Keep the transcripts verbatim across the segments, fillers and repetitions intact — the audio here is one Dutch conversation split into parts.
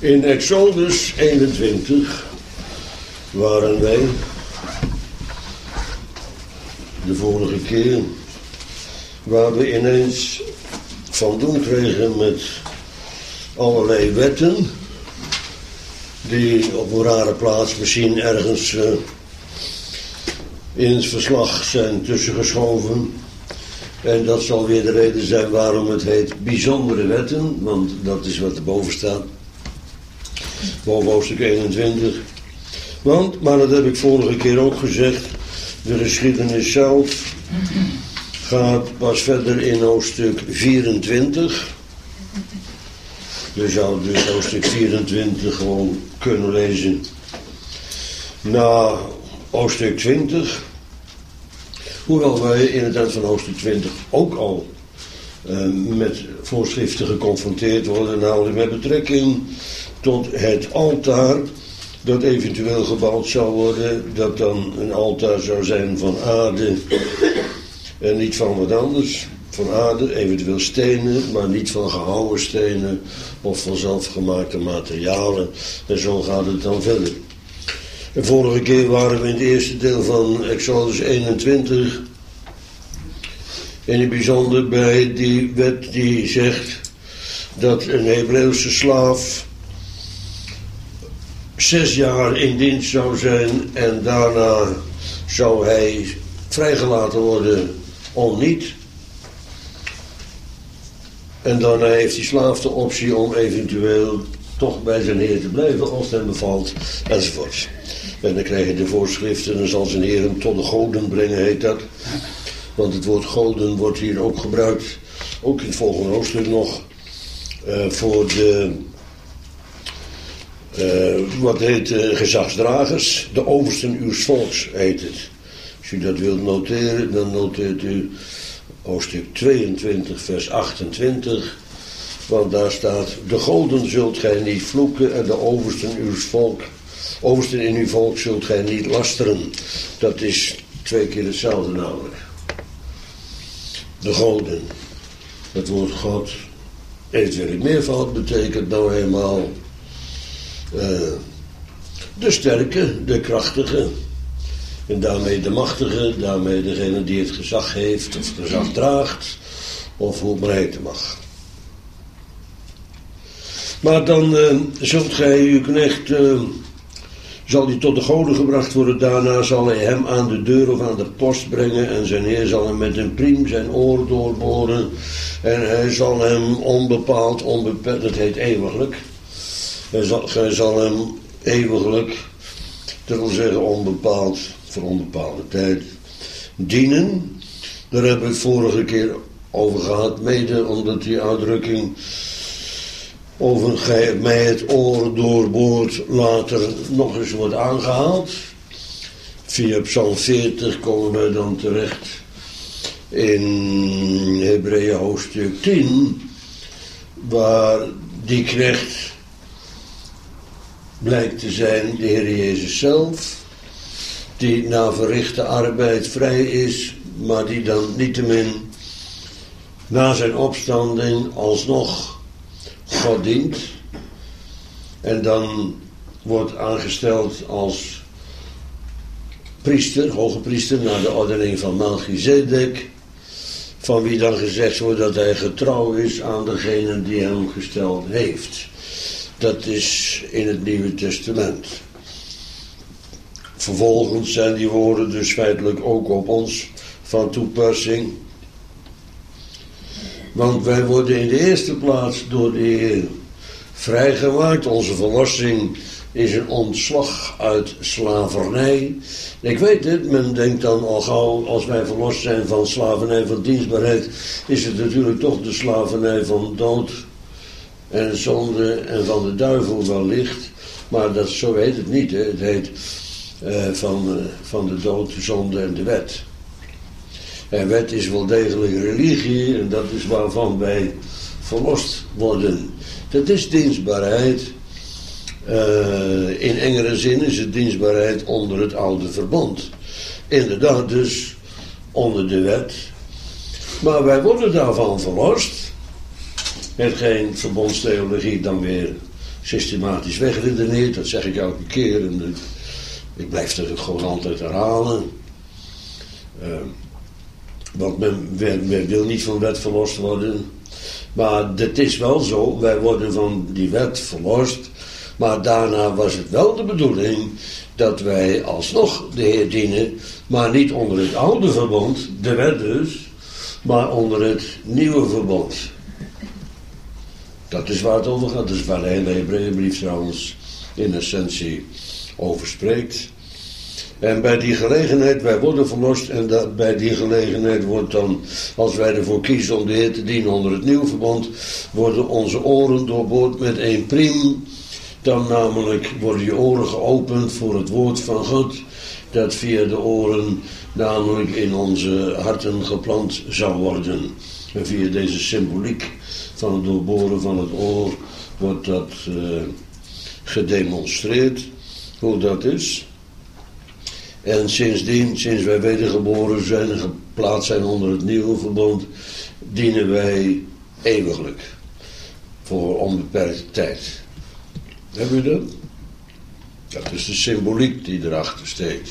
In Exodus eenentwintig waren wij de vorige keer, waar we ineens van doen kregen met allerlei wetten die op een rare plaats misschien ergens uh, in het verslag zijn tussengeschoven. En dat zal weer de reden zijn waarom het heet bijzondere wetten, want dat is wat erboven staat. Boven hoofdstuk eenentwintig. Want, maar dat heb ik vorige keer ook gezegd, de geschiedenis zelf gaat pas verder in hoofdstuk vierentwintig. Je zou dus hoofdstuk vierentwintig gewoon kunnen lezen na hoofdstuk twintig. Hoewel wij in het eind van hoofdstuk twintig ook al uh, met voorschriften geconfronteerd worden, namelijk met betrekking tot het altaar dat eventueel gebouwd zou worden, dat dan een altaar zou zijn van aarde en niet van wat anders. Van aarde, eventueel stenen, maar niet van gehouwen stenen of van zelfgemaakte materialen. En zo gaat het dan verder. De vorige keer waren we in het eerste deel van Exodus eenentwintig. In het bijzonder bij die wet die zegt dat een Hebreeuwse slaaf zes jaar in dienst zou zijn en daarna zou hij vrijgelaten worden om niet. En daarna heeft die slaaf de optie om eventueel toch bij zijn heer te blijven als het hem bevalt, enzovoort. En dan krijg je de voorschriften en zal zijn heer hem tot de goden brengen, heet dat. Want het woord goden wordt hier ook gebruikt, ook in het volgende hoofdstuk nog, uh, voor de, uh, wat heet uh, gezagsdragers, de oversten uws volks heet het. Als u dat wilt noteren, dan noteert u hoofdstuk tweeëntwintig, vers achtentwintig. Want daar staat, de goden zult gij niet vloeken en de oversten uws volk, oversten in uw volk zult gij niet lasteren. Dat is twee keer hetzelfde namelijk. De goden. Het woord God, eventueel in meervoud, betekent nou eenmaal uh, de sterke, de krachtige. En daarmee de machtige, daarmee degene die het gezag heeft of het gezag draagt, of hoe het maar heten mag. Maar dan uh, zult gij uw knecht, uh, zal die tot de goden gebracht worden, daarna zal hij hem aan de deur of aan de post brengen en zijn heer zal hem met een priem zijn oor doorboren en hij zal hem onbepaald, onbeperkt, dat heet eeuwiglijk, hij zal, hij zal hem eeuwiglijk, dat wil zeggen onbepaald, voor onbepaalde tijd, dienen. Daar hebben we het vorige keer over gehad, mede omdat die uitdrukking over gij mij het oor doorboort later nog eens wordt aangehaald. Via Psalm veertig komen we dan terecht in Hebreeën hoofdstuk tien, waar die knecht blijkt te zijn de Heer Jezus zelf, die na verrichte arbeid vrij is, maar die dan niettemin na zijn opstanding alsnog God dient. En dan wordt aangesteld als priester, hoge priester, naar de ordening van Melchizedek, van wie dan gezegd wordt dat hij getrouw is aan degene die hem gesteld heeft. Dat is in het Nieuwe Testament. Vervolgens zijn die woorden dus feitelijk ook op ons van toepassing. Want wij worden in de eerste plaats door de Heer vrijgemaakt. Onze verlossing is een ontslag uit slavernij. Ik weet het, men denkt dan al gauw, als wij verlost zijn van slavernij van dienstbaarheid, is het natuurlijk toch de slavernij van dood en zonde en van de duivel wellicht. Maar dat, zo heet het niet, hè. Het heet uh, van, uh, van de dood, de zonde en de wet. En wet is wel degelijk religie en dat is waarvan wij verlost worden. Dat is dienstbaarheid. Uh, in engere zin is het dienstbaarheid onder het oude verbond. Inderdaad dus onder de wet. Maar wij worden daarvan verlost. Hetgeen verbondstheologie dan weer systematisch wegredeneerd, dat zeg ik elke keer. En ik, ik blijf het gewoon altijd herhalen. Uh, want men, men, men wil niet van wet verlost worden. Maar het is wel zo, wij worden van die wet verlost. Maar daarna was het wel de bedoeling dat wij alsnog de Heer dienen. Maar niet onder het oude verbond, de wet dus, maar onder het nieuwe verbond. Dat is waar het over gaat. Dat is waar de hele Hebreeënbrief trouwens in essentie over spreekt. En bij die gelegenheid, wij worden verlost en dat, bij die gelegenheid wordt dan, als wij ervoor kiezen om de Heer te dienen onder het nieuwe verbond, worden onze oren doorboord met één priem. Dan namelijk worden je oren geopend voor het woord van God, dat via de oren namelijk in onze harten geplant zou worden. En via deze symboliek van het doorboren van het oor wordt dat uh, gedemonstreerd, hoe dat is. En sindsdien, sinds wij wedergeboren zijn en geplaatst zijn onder het nieuwe verbond, dienen wij eeuwiglijk. Voor onbeperkte tijd. Hebben u dat? Dat is de symboliek die erachter steekt.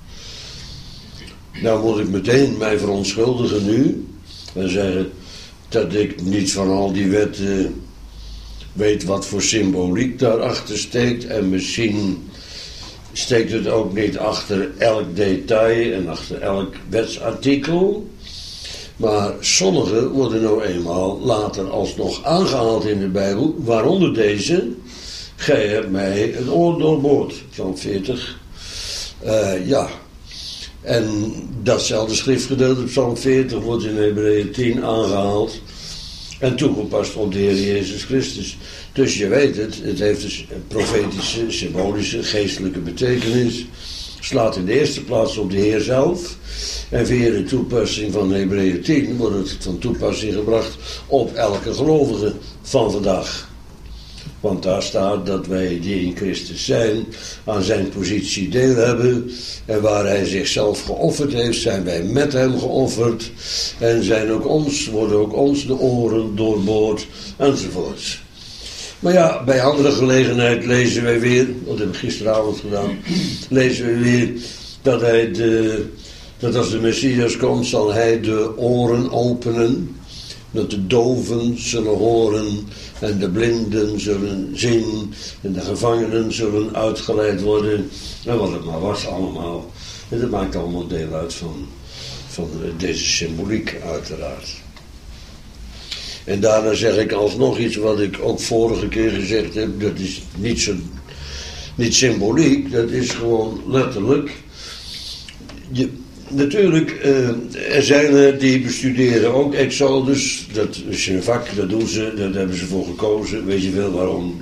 Nou moet ik meteen mij verontschuldigen nu. En zeggen dat ik niet van al die wetten weet wat voor symboliek daarachter steekt. En misschien steekt het ook niet achter elk detail en achter elk wetsartikel. Maar sommige worden nou eenmaal later alsnog aangehaald in de Bijbel. Waaronder deze. Gij hebt mij het oor doorboord. Psalm veertig. Uh, ja. En datzelfde schriftgedeelte, Psalm veertig, wordt in Hebreeën tien aangehaald. En toegepast op de Heer Jezus Christus. Dus je weet het, het heeft dus een profetische, symbolische, geestelijke betekenis. Slaat in de eerste plaats op de Heer zelf. En via de toepassing van Hebreeën tien wordt het van toepassing gebracht op elke gelovige van vandaag. Want daar staat dat wij die in Christus zijn, aan zijn positie deel hebben. En waar hij zichzelf geofferd heeft, zijn wij met hem geofferd. En zijn ook ons, worden ook ons de oren doorboord, enzovoorts. Maar ja, bij andere gelegenheid lezen wij weer, dat heb ik gisteravond gedaan, lezen we weer dat hij de, dat als de Messias komt, zal hij de oren openen. Dat de doven zullen horen en de blinden zullen zien en de gevangenen zullen uitgeleid worden. En wat het maar was allemaal. En dat maakt allemaal deel uit van, van deze symboliek uiteraard. En daarna zeg ik alsnog iets wat ik ook vorige keer gezegd heb. Dat is niet, zo, niet symboliek, dat is gewoon letterlijk. Je, natuurlijk, uh, er zijn er die bestuderen ook Exodus. Dat is een vak, dat doen ze, daar hebben ze voor gekozen. Weet je wel waarom.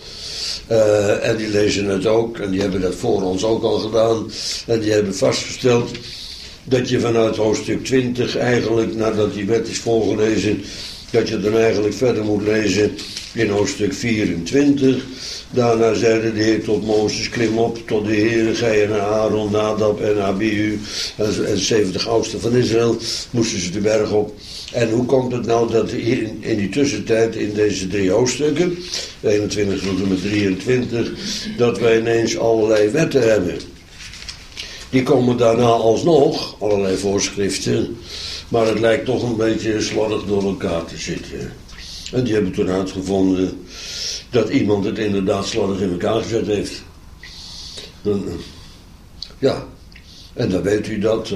Uh, en die lezen het ook. En die hebben dat voor ons ook al gedaan. En die hebben vastgesteld dat je vanuit hoofdstuk twintig eigenlijk, nadat die wet is voorgelezen, dat je dan eigenlijk verder moet lezen in hoofdstuk vierentwintig. Daarna zeide de Heer tot Mozes, klim op tot de Heer, gij en Aaron, Nadab en Abihu en, en zeventig oudsten van Israël, moesten ze de berg op. En hoe komt het nou dat in, in die tussentijd, in deze drie hoofdstukken, eenentwintig tot en met drieëntwintig, dat wij ineens allerlei wetten hebben. Die komen daarna alsnog, allerlei voorschriften, maar het lijkt toch een beetje slordig door elkaar te zitten. En die hebben toen uitgevonden dat iemand het inderdaad slordig in elkaar gezet heeft. Dan, ja, en dan weet u dat.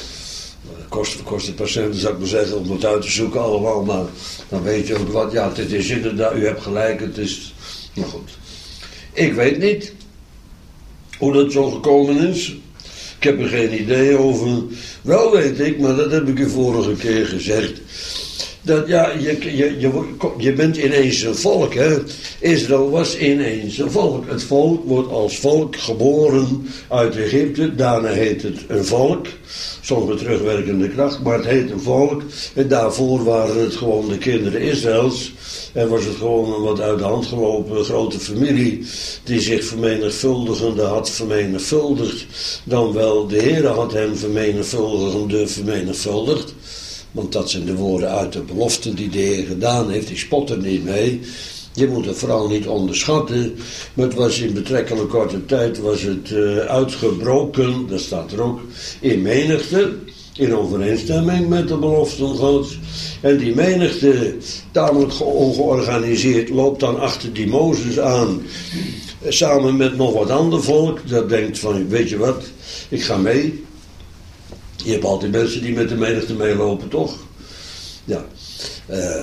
Kost, kost het patiënten, zou ik maar zeggen, om het uit te zoeken allemaal. Maar dan weet je ook wat. Ja, dit is inderdaad, u hebt gelijk, het is. Nou goed. Ik weet niet hoe dat zo gekomen is. Ik heb er geen idee over. Wel weet ik, maar dat heb ik u vorige keer gezegd. Dat ja, je, je, je, je bent ineens een volk, hè. Israël was ineens een volk. Het volk wordt als volk geboren uit Egypte. Daarna heet het een volk. Soms met terugwerkende kracht, maar het heet een volk. En daarvoor waren het gewoon de kinderen Israëls. En was het gewoon een wat uit de hand gelopen grote familie die zich vermenigvuldigende had vermenigvuldigd. Dan wel de Heere had hem vermenigvuldigende vermenigvuldigd. Want dat zijn de woorden uit de belofte die de Heer gedaan heeft. Ik spot er niet mee. Je moet het vooral niet onderschatten, maar het was in betrekkelijk korte tijd was het uh, uitgebroken, dat staat er ook, in menigte, in overeenstemming met de beloften Gods. En die menigte, tamelijk ongeorganiseerd, loopt dan achter die Mozes aan, samen met nog wat ander volk, dat denkt van, weet je wat, ik ga mee. Je hebt altijd mensen die met de menigte meelopen, toch? Ja. Uh,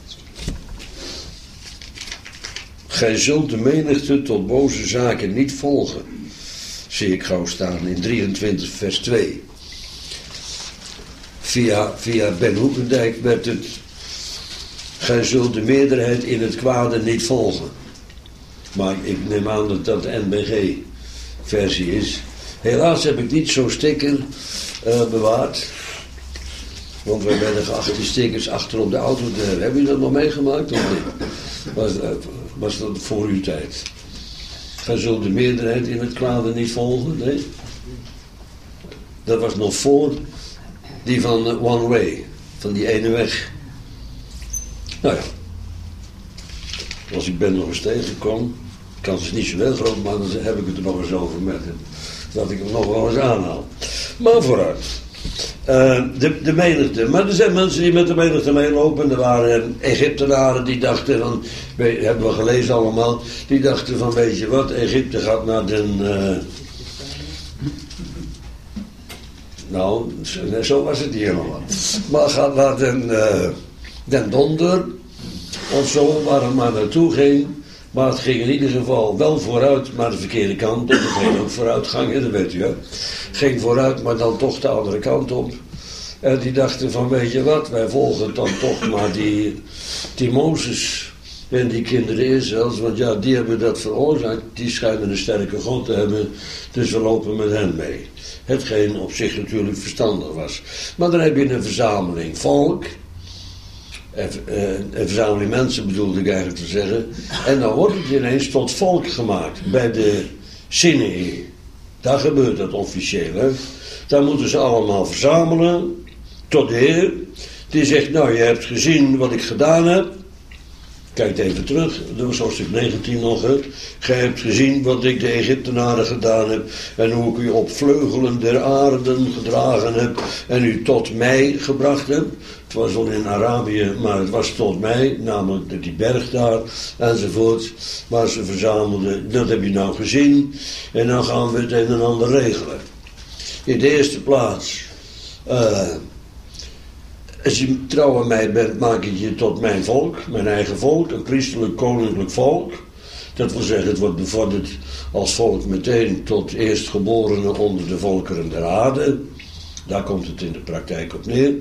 Gij zult de menigte tot boze zaken niet volgen, zie ik gauw staan in drieëntwintig vers twee. Via, via Ben Hoekendijk werd het, gij zult de meerderheid in het kwade niet volgen. Maar ik neem aan dat dat de N B G versie is. Helaas heb ik niet zo'n sticker uh, bewaard. Want we werden geacht die stickers achter op de auto te hebben. Hebben jullie dat nog meegemaakt of niet? Was, uh, was dat voor uw tijd? Gij zult de meerderheid in het kwade niet volgen? Nee? Dat was nog voor die van uh, One Way. Van die ene weg. Nou ja. Als ik Ben nog eens tegenkom. Kans is niet zo heel groot, maar dan heb ik het er nog eens over met hem. Dat ik hem nog wel eens aanhaal. Maar vooruit. Uh, de, de menigte. Maar er zijn mensen die met de menigte meelopen. Er waren Egyptenaren die dachten van, we, hebben we gelezen allemaal, die dachten van, weet je wat, Egypte gaat naar den, uh, nou, zo was het niet helemaal. Maar gaat naar den, uh, den donder, of zo, waar het maar naartoe ging. Maar het ging in ieder geval wel vooruit, maar de verkeerde kant op. Het ging ook vooruitgang, dat weet u hè. Ging vooruit, maar dan toch de andere kant op. En die dachten van, weet je wat, wij volgen dan toch maar die, die Mozes en die kinderen Israëls. Want ja, die hebben dat veroorzaakt. Die schijnen een sterke God te hebben. Dus we lopen met hen mee. Hetgeen op zich natuurlijk verstandig was. Maar dan heb je een verzameling volk. Een verzameling mensen bedoelde ik eigenlijk te zeggen. En dan wordt het ineens tot volk gemaakt. Bij de Sinai. Daar gebeurt dat officieel. Hè? Daar moeten ze allemaal verzamelen. Tot de Heer. Die zegt, nou je hebt gezien wat ik gedaan heb. Kijk even terug. Dat was hoofdstuk negentien nog. Hè? Gij hebt gezien wat ik de Egyptenaren gedaan heb. En hoe ik u op vleugelen der aarden gedragen heb. En u tot mij gebracht heb. Het was wel in Arabië, maar het was tot mij, namelijk die berg daar, enzovoort, waar ze verzamelden. Dat heb je nou gezien. En dan gaan we het een en ander regelen. In de eerste plaats, uh, als je trouw aan mij bent, maak ik je tot mijn volk, mijn eigen volk, een priesterlijk koninklijk volk. Dat wil zeggen, het wordt bevorderd als volk meteen tot eerstgeborene onder de volkeren der aarde. Daar komt het in de praktijk op neer.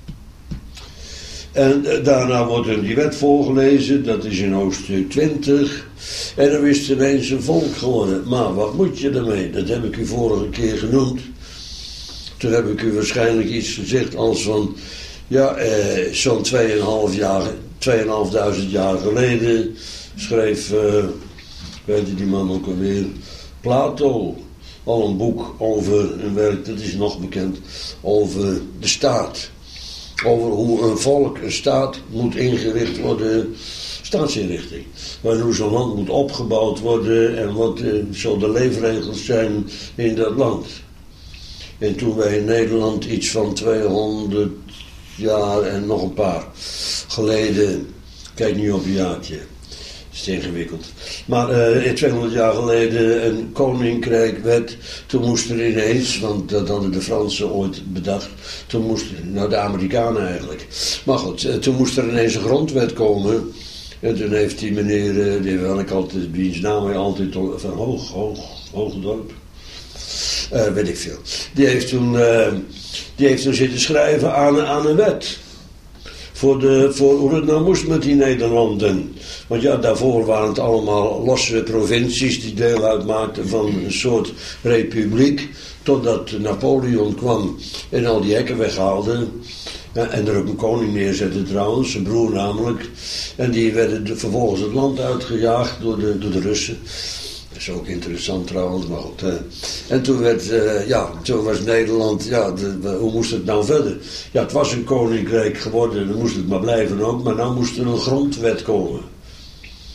En daarna wordt hem die wet voorgelezen, dat is in hoofdstuk twintig. En dan is het ineens een volk geworden. Maar wat moet je ermee? Dat heb ik u vorige keer genoemd. Toen heb ik u waarschijnlijk iets gezegd als van, ja, eh, zo'n tweeënhalf jaar, tweeënhalfduizend jaar geleden schreef, eh, weet je die man ook alweer, Plato, al een boek over een werk, dat is nog bekend, over de staat. Over hoe een volk, een staat moet ingericht worden, staatsinrichting. Maar hoe zo'n land moet opgebouwd worden en wat uh, zo de leefregels zijn in dat land. En toen wij in Nederland iets van tweehonderd jaar en nog een paar geleden, kijk nu op een jaartje, is ingewikkeld. Maar uh, tweehonderd jaar geleden een koninkrijk werd, toen moest er ineens, want dat hadden de Fransen ooit bedacht, toen moest, nou de Amerikanen eigenlijk. Maar goed, uh, toen moest er ineens een grondwet komen. En toen heeft die meneer, uh, die wil ik altijd, wiens naam hij altijd, van Hoog, Hoog, Hoogdorp, uh, weet ik veel. Die heeft toen, uh, die heeft toen zitten schrijven aan, aan een wet. Voor, de, voor hoe het nou moest met die Nederlanden. Want ja, daarvoor waren het allemaal losse provincies die deel uitmaakten van een soort republiek. Totdat Napoleon kwam en al die hekken weghaalde. Ja, en er ook een koning neerzette trouwens, zijn broer namelijk. En die werden vervolgens het land uitgejaagd door de, door de Russen. Dat is ook interessant trouwens, maar goed. Hè. En toen werd, uh, ja, toen was Nederland, ja, de, hoe moest het nou verder? Ja, het was een koninkrijk geworden, dan moest het maar blijven ook, maar nou moest er een grondwet komen.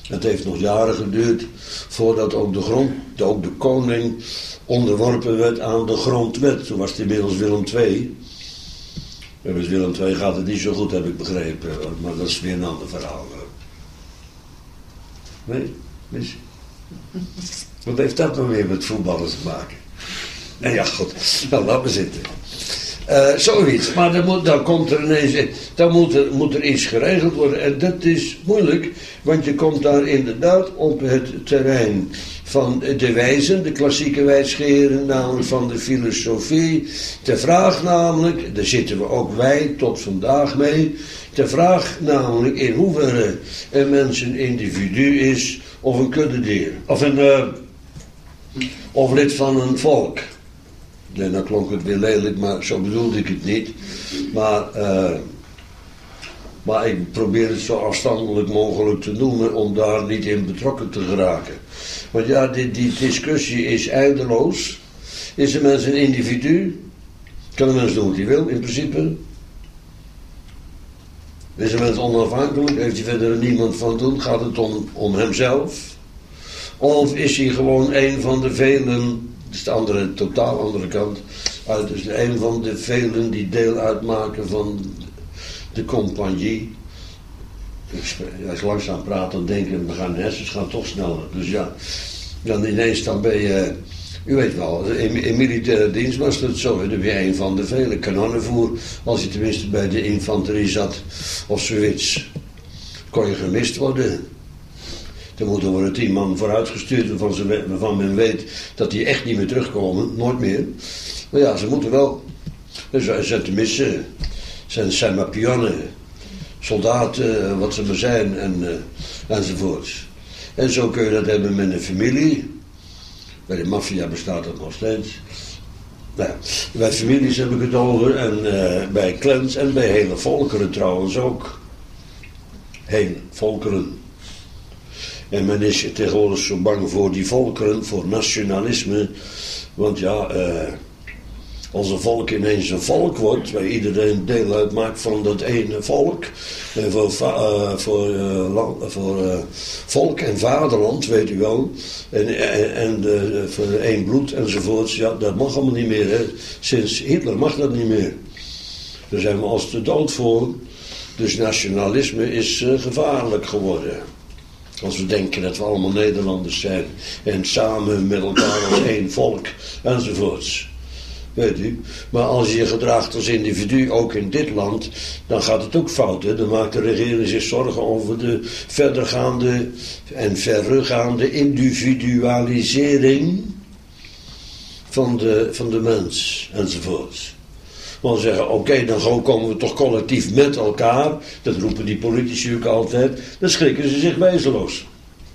Het heeft nog jaren geduurd voordat ook de, grond, ook de koning onderworpen werd aan de grondwet. Toen was het inmiddels Willem de Tweede. En met Willem de Tweede gaat het niet zo goed, heb ik begrepen. Maar dat is weer een ander verhaal. Nee? Dus, wat heeft dat nou weer met voetballers te maken? Nou ja, goed. Nou, laat maar zitten. Uh, zoiets. Maar dan, moet, dan komt er ineens... Dan moet er, moet er iets geregeld worden. En dat is moeilijk. Want je komt daar inderdaad op het terrein van de wijzen. De klassieke wijsgeren. Namelijk van de filosofie. De vraag namelijk... Daar zitten we ook wij tot vandaag mee. De vraag namelijk in hoeverre een mens een individu is... Of een kuddedier. Of een... Uh, of lid van een volk. En dan klonk het weer lelijk, maar zo bedoelde ik het niet. Maar, uh, maar ik probeer het zo afstandelijk mogelijk te noemen om daar niet in betrokken te geraken. Want ja, die, die discussie is eindeloos. Is een mens een individu? Kan een mens doen wat hij wil, in principe? Is een mens onafhankelijk? Heeft hij verder er niemand van doen? Gaat het om, om hemzelf? Of is hij gewoon een van de velen... Dat is de andere, totaal andere kant. Uit, dus een van de velen die deel uitmaken van de compagnie. Als je langzaam praat, dan denken we gaan de hersens gaan toch sneller. Dus ja, dan ineens dan ben je, u weet wel, in, in militaire dienst was het zo. Dan ben je een van de vele kanonnenvoer. Als je tenminste bij de infanterie zat of zoiets, kon je gemist worden. Dan moeten er tien man vooruitgestuurd waarvan men weet dat die echt niet meer terugkomen, nooit meer. Maar ja, ze moeten wel. Dus ze zijn tenminste, zijn, zijn maar pionnen, soldaten, wat ze maar zijn en, uh, enzovoorts. En zo kun je dat hebben met een familie. Bij de maffia bestaat dat nog steeds. Nou, bij families heb ik het over en uh, bij clans en bij hele volkeren trouwens ook. Hele volkeren. En men is tegenwoordig zo bang voor die volkeren, voor nationalisme. Want ja, uh, als een volk ineens een volk wordt, waar iedereen deel uitmaakt van dat ene volk. En voor, uh, voor, uh, land, voor uh, volk en vaderland, weet u wel. En, en, en uh, voor één bloed enzovoorts. Ja, dat mag allemaal niet meer. Hè. Sinds Hitler mag dat niet meer. Daar zijn we als te dood voor. Dus nationalisme is uh, gevaarlijk geworden. Als we denken dat we allemaal Nederlanders zijn en samen met elkaar als één volk enzovoorts. Weet u, maar als je je gedraagt als individu, ook in dit land, dan gaat het ook fout. Hè? Dan maakt de regering zich zorgen over de verdergaande en verregaande individualisering van de, van de mens enzovoorts. Want zeggen, oké, okay, dan komen we toch collectief met elkaar. Dat roepen die politici ook altijd. Dan schrikken ze zich wezenloos.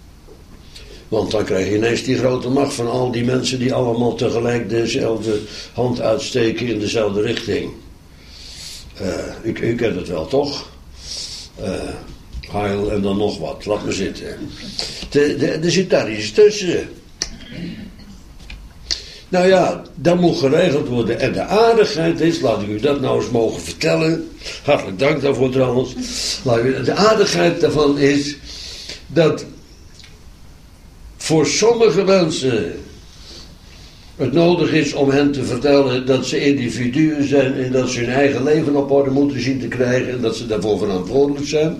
Want dan krijg je ineens die grote macht van al die mensen die allemaal tegelijk dezelfde hand uitsteken in dezelfde richting. Uh, u, u kent het wel, toch? Uh, Heil en dan nog wat. Laat me zitten. Er zit daar iets tussen. Nou ja, dat moet geregeld worden. En de aardigheid is, laat ik u dat nou eens mogen vertellen. Hartelijk dank daarvoor trouwens. De aardigheid daarvan is dat voor sommige mensen het nodig is om hen te vertellen dat ze individuen zijn en dat ze hun eigen leven op orde moeten zien te krijgen en dat ze daarvoor verantwoordelijk zijn.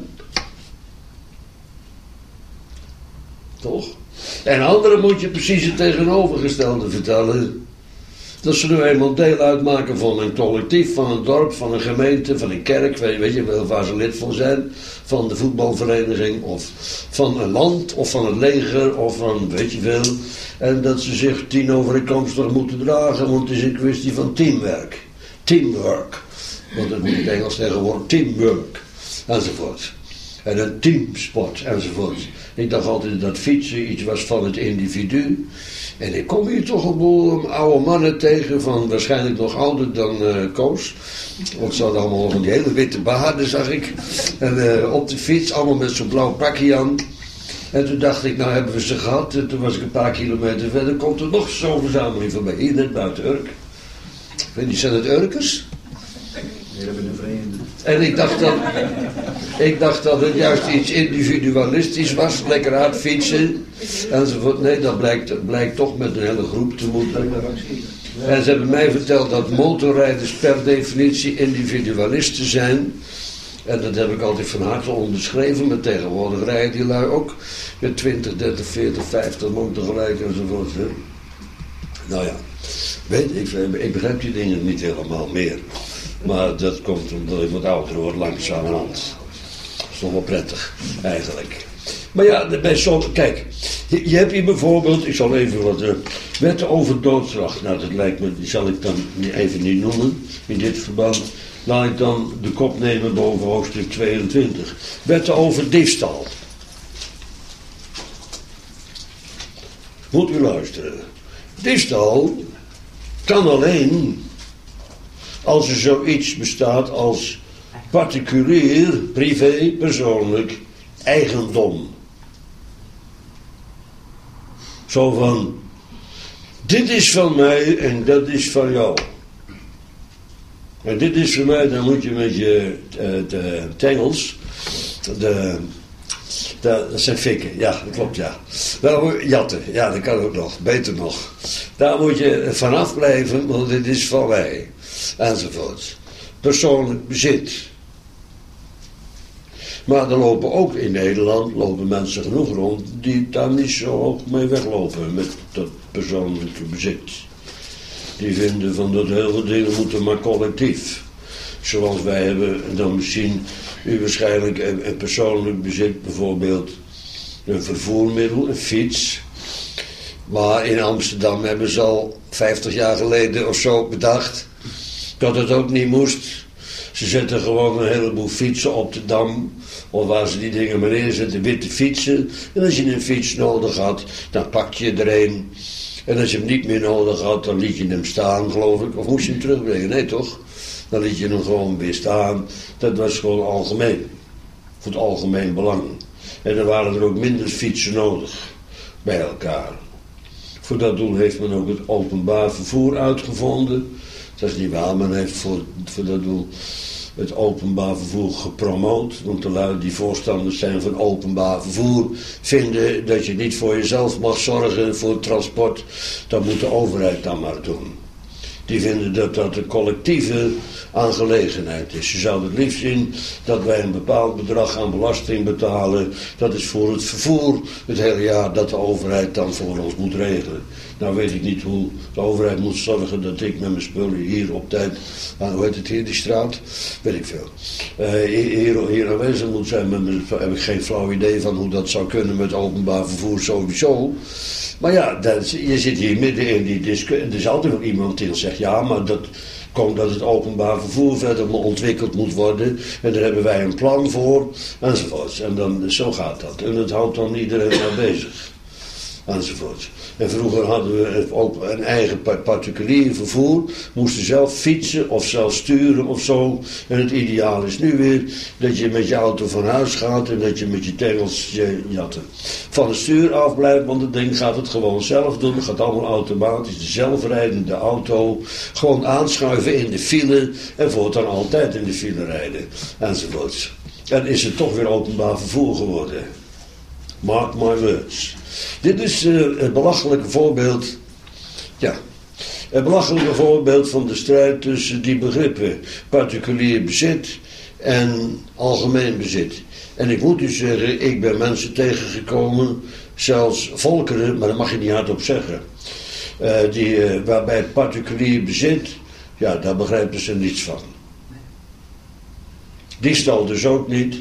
Toch? En anderen moet je precies het tegenovergestelde vertellen. Dat ze nu eenmaal deel uitmaken van een collectief, van een dorp, van een gemeente, van een kerk, weet je wel waar ze lid van zijn, van de voetbalvereniging of van een land of van het leger of van weet je veel. En dat ze zich tien overeenkomstig moeten dragen, want het is een kwestie van teamwerk. Teamwork. Want dat moet in het Engels tegenwoordig teamwork. Enzovoort. En een teamsport enzovoort. Ik dacht altijd dat fietsen iets was van het individu. En ik kom hier toch een boel oude mannen tegen, van waarschijnlijk nog ouder dan uh, Koos. Want ze hadden allemaal van die hele witte baarden, zag ik. En uh, op de fiets, allemaal met zo'n blauw pakje aan. En toen dacht ik, nou hebben we ze gehad. En toen was ik een paar kilometer verder, komt er nog zo'n verzameling voorbij. Hier net buiten Urk. Ik weet niet, zijn het Urkers? Nee, dat ben een vreemde. En ik dacht dat, ik dacht dat het juist iets individualistisch was, lekker hard fietsen. Enzovoort. Nee, dat blijkt, dat blijkt toch met een hele groep te moeten. En ze hebben mij verteld dat motorrijders per definitie individualisten zijn. En dat heb ik altijd van harte onderschreven, maar tegenwoordig rijden die lui ook met twintig, dertig, veertig, vijftig man tegelijk enzovoort. Hè. Nou ja, weet ik, ik begrijp die dingen niet helemaal meer. Maar dat komt omdat ik wat ouder word, langzamerhand. Dat is toch wel prettig, eigenlijk. Maar ja, bij sommige, kijk, je, je hebt hier bijvoorbeeld, ik zal even wat, uh, wetten over doodslag. Nou, dat lijkt me, die zal ik dan even niet noemen, in dit verband. Laat ik dan de kop nemen boven hoofdstuk tweeëntwintig. Wetten over diefstal. Moet u luisteren. Diefstal kan alleen als er zoiets bestaat als particulier, privé, persoonlijk eigendom. Zo van, dit is van mij en dat is van jou. En dit is voor mij, dan moet je met je de, de tengels, de, de, dat zijn fikken, ja, dat klopt, ja. Wel, jatten, ja, dat kan ook nog, beter nog. Daar moet je vanaf blijven, want dit is van mij. Enzovoort. Persoonlijk bezit. Maar er lopen ook in Nederland, lopen mensen genoeg rond, die daar niet zo hoog mee weglopen met dat persoonlijke bezit. Die vinden van dat heel veel dingen moeten maar collectief. Zoals wij hebben dan misschien u waarschijnlijk een, een persoonlijk bezit, bijvoorbeeld een vervoermiddel, een fiets. Maar in Amsterdam hebben ze al vijftig jaar geleden of zo bedacht dat het ook niet moest. Ze zetten gewoon een heleboel fietsen op de Dam, of waar ze die dingen maar neerzetten, witte fietsen. En als je een fiets nodig had, dan pak je er een. En als je hem niet meer nodig had, dan liet je hem staan, geloof ik. Of moest je hem terugbrengen? Nee, toch? Dan liet je hem gewoon weer staan. Dat was gewoon algemeen. Voor het algemeen belang. En dan waren er ook minder fietsen nodig bij elkaar. Voor dat doel heeft men ook het openbaar vervoer uitgevonden. Dat is niet waar, men heeft voor, voor dat doel het openbaar vervoer gepromoot. Want de lui die voorstanders zijn van openbaar vervoer vinden dat je niet voor jezelf mag zorgen voor het transport. Dat moet de overheid dan maar doen. Die vinden dat dat een collectieve aangelegenheid is. Je zou het liefst zien dat wij een bepaald bedrag aan belasting betalen. Dat is voor het vervoer het hele jaar dat de overheid dan voor ons moet regelen. Nou weet ik niet hoe de overheid moet zorgen dat ik met mijn spullen hier op tijd, aan, hoe heet het hier, die straat? Weet ik veel. Uh, hier, hier aanwezig moet zijn, met mijn, heb ik geen flauw idee van hoe dat zou kunnen met openbaar vervoer sowieso. Maar ja, dat, je zit hier midden in die discussie. Er is altijd nog iemand die zegt, ja, maar dat komt dat het openbaar vervoer verder ontwikkeld moet worden. En daar hebben wij een plan voor, enzovoorts. En dan, zo gaat dat. En dat houdt dan iedereen maar bezig. Enzovoort. En vroeger hadden we ook een eigen particulier vervoer. Moesten zelf fietsen of zelf sturen of zo. En het ideaal is nu weer dat je met je auto van huis gaat en dat je met je tengels je jatten van het stuur af blijft. Want het ding gaat het gewoon zelf doen. Het gaat allemaal automatisch. De zelfrijdende auto. Gewoon aanschuiven in de file en voortaan altijd in de file rijden. Enzovoort. En is het toch weer openbaar vervoer geworden. Mark my words. Dit is uh, het belachelijke voorbeeld, ja, het belachelijke voorbeeld van de strijd tussen die begrippen particulier bezit en algemeen bezit. En ik moet u zeggen, ik ben mensen tegengekomen, zelfs volkeren, maar dat mag je niet hardop zeggen, uh, die, uh, waarbij particulier bezit, ja, daar begrijpen ze niets van. Diefstal dus ook niet.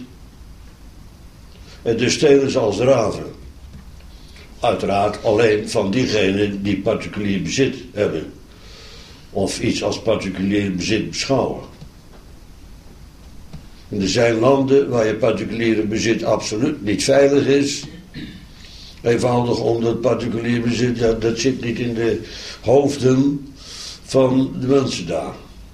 En dus stelen ze als raven. Uiteraard alleen van diegenen die particulier bezit hebben. Of iets als particulier bezit beschouwen. En er zijn landen waar je particuliere bezit absoluut niet veilig is. Eenvoudig omdat particulier bezit, ja, dat zit niet in de hoofden van de mensen daar.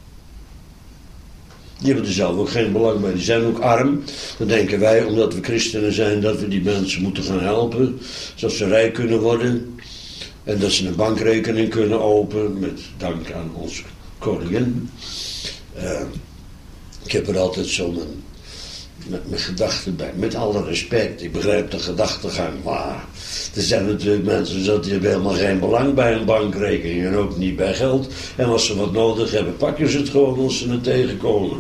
Die hebben er zelf ook geen belang bij. Die zijn ook arm. Dan denken wij, omdat we christenen zijn, dat we die mensen moeten gaan helpen. Zodat ze rijk kunnen worden. En dat ze een bankrekening kunnen openen. Met dank aan onze koningin. Uh, Ik heb er altijd zo mijn, met mijn gedachten bij. Met alle respect, ik begrijp de gedachtegang. Maar er zijn natuurlijk mensen die hebben helemaal geen belang bij een bankrekening. En ook niet bij geld. En als ze wat nodig hebben, pakken ze het gewoon als ze het tegenkomen.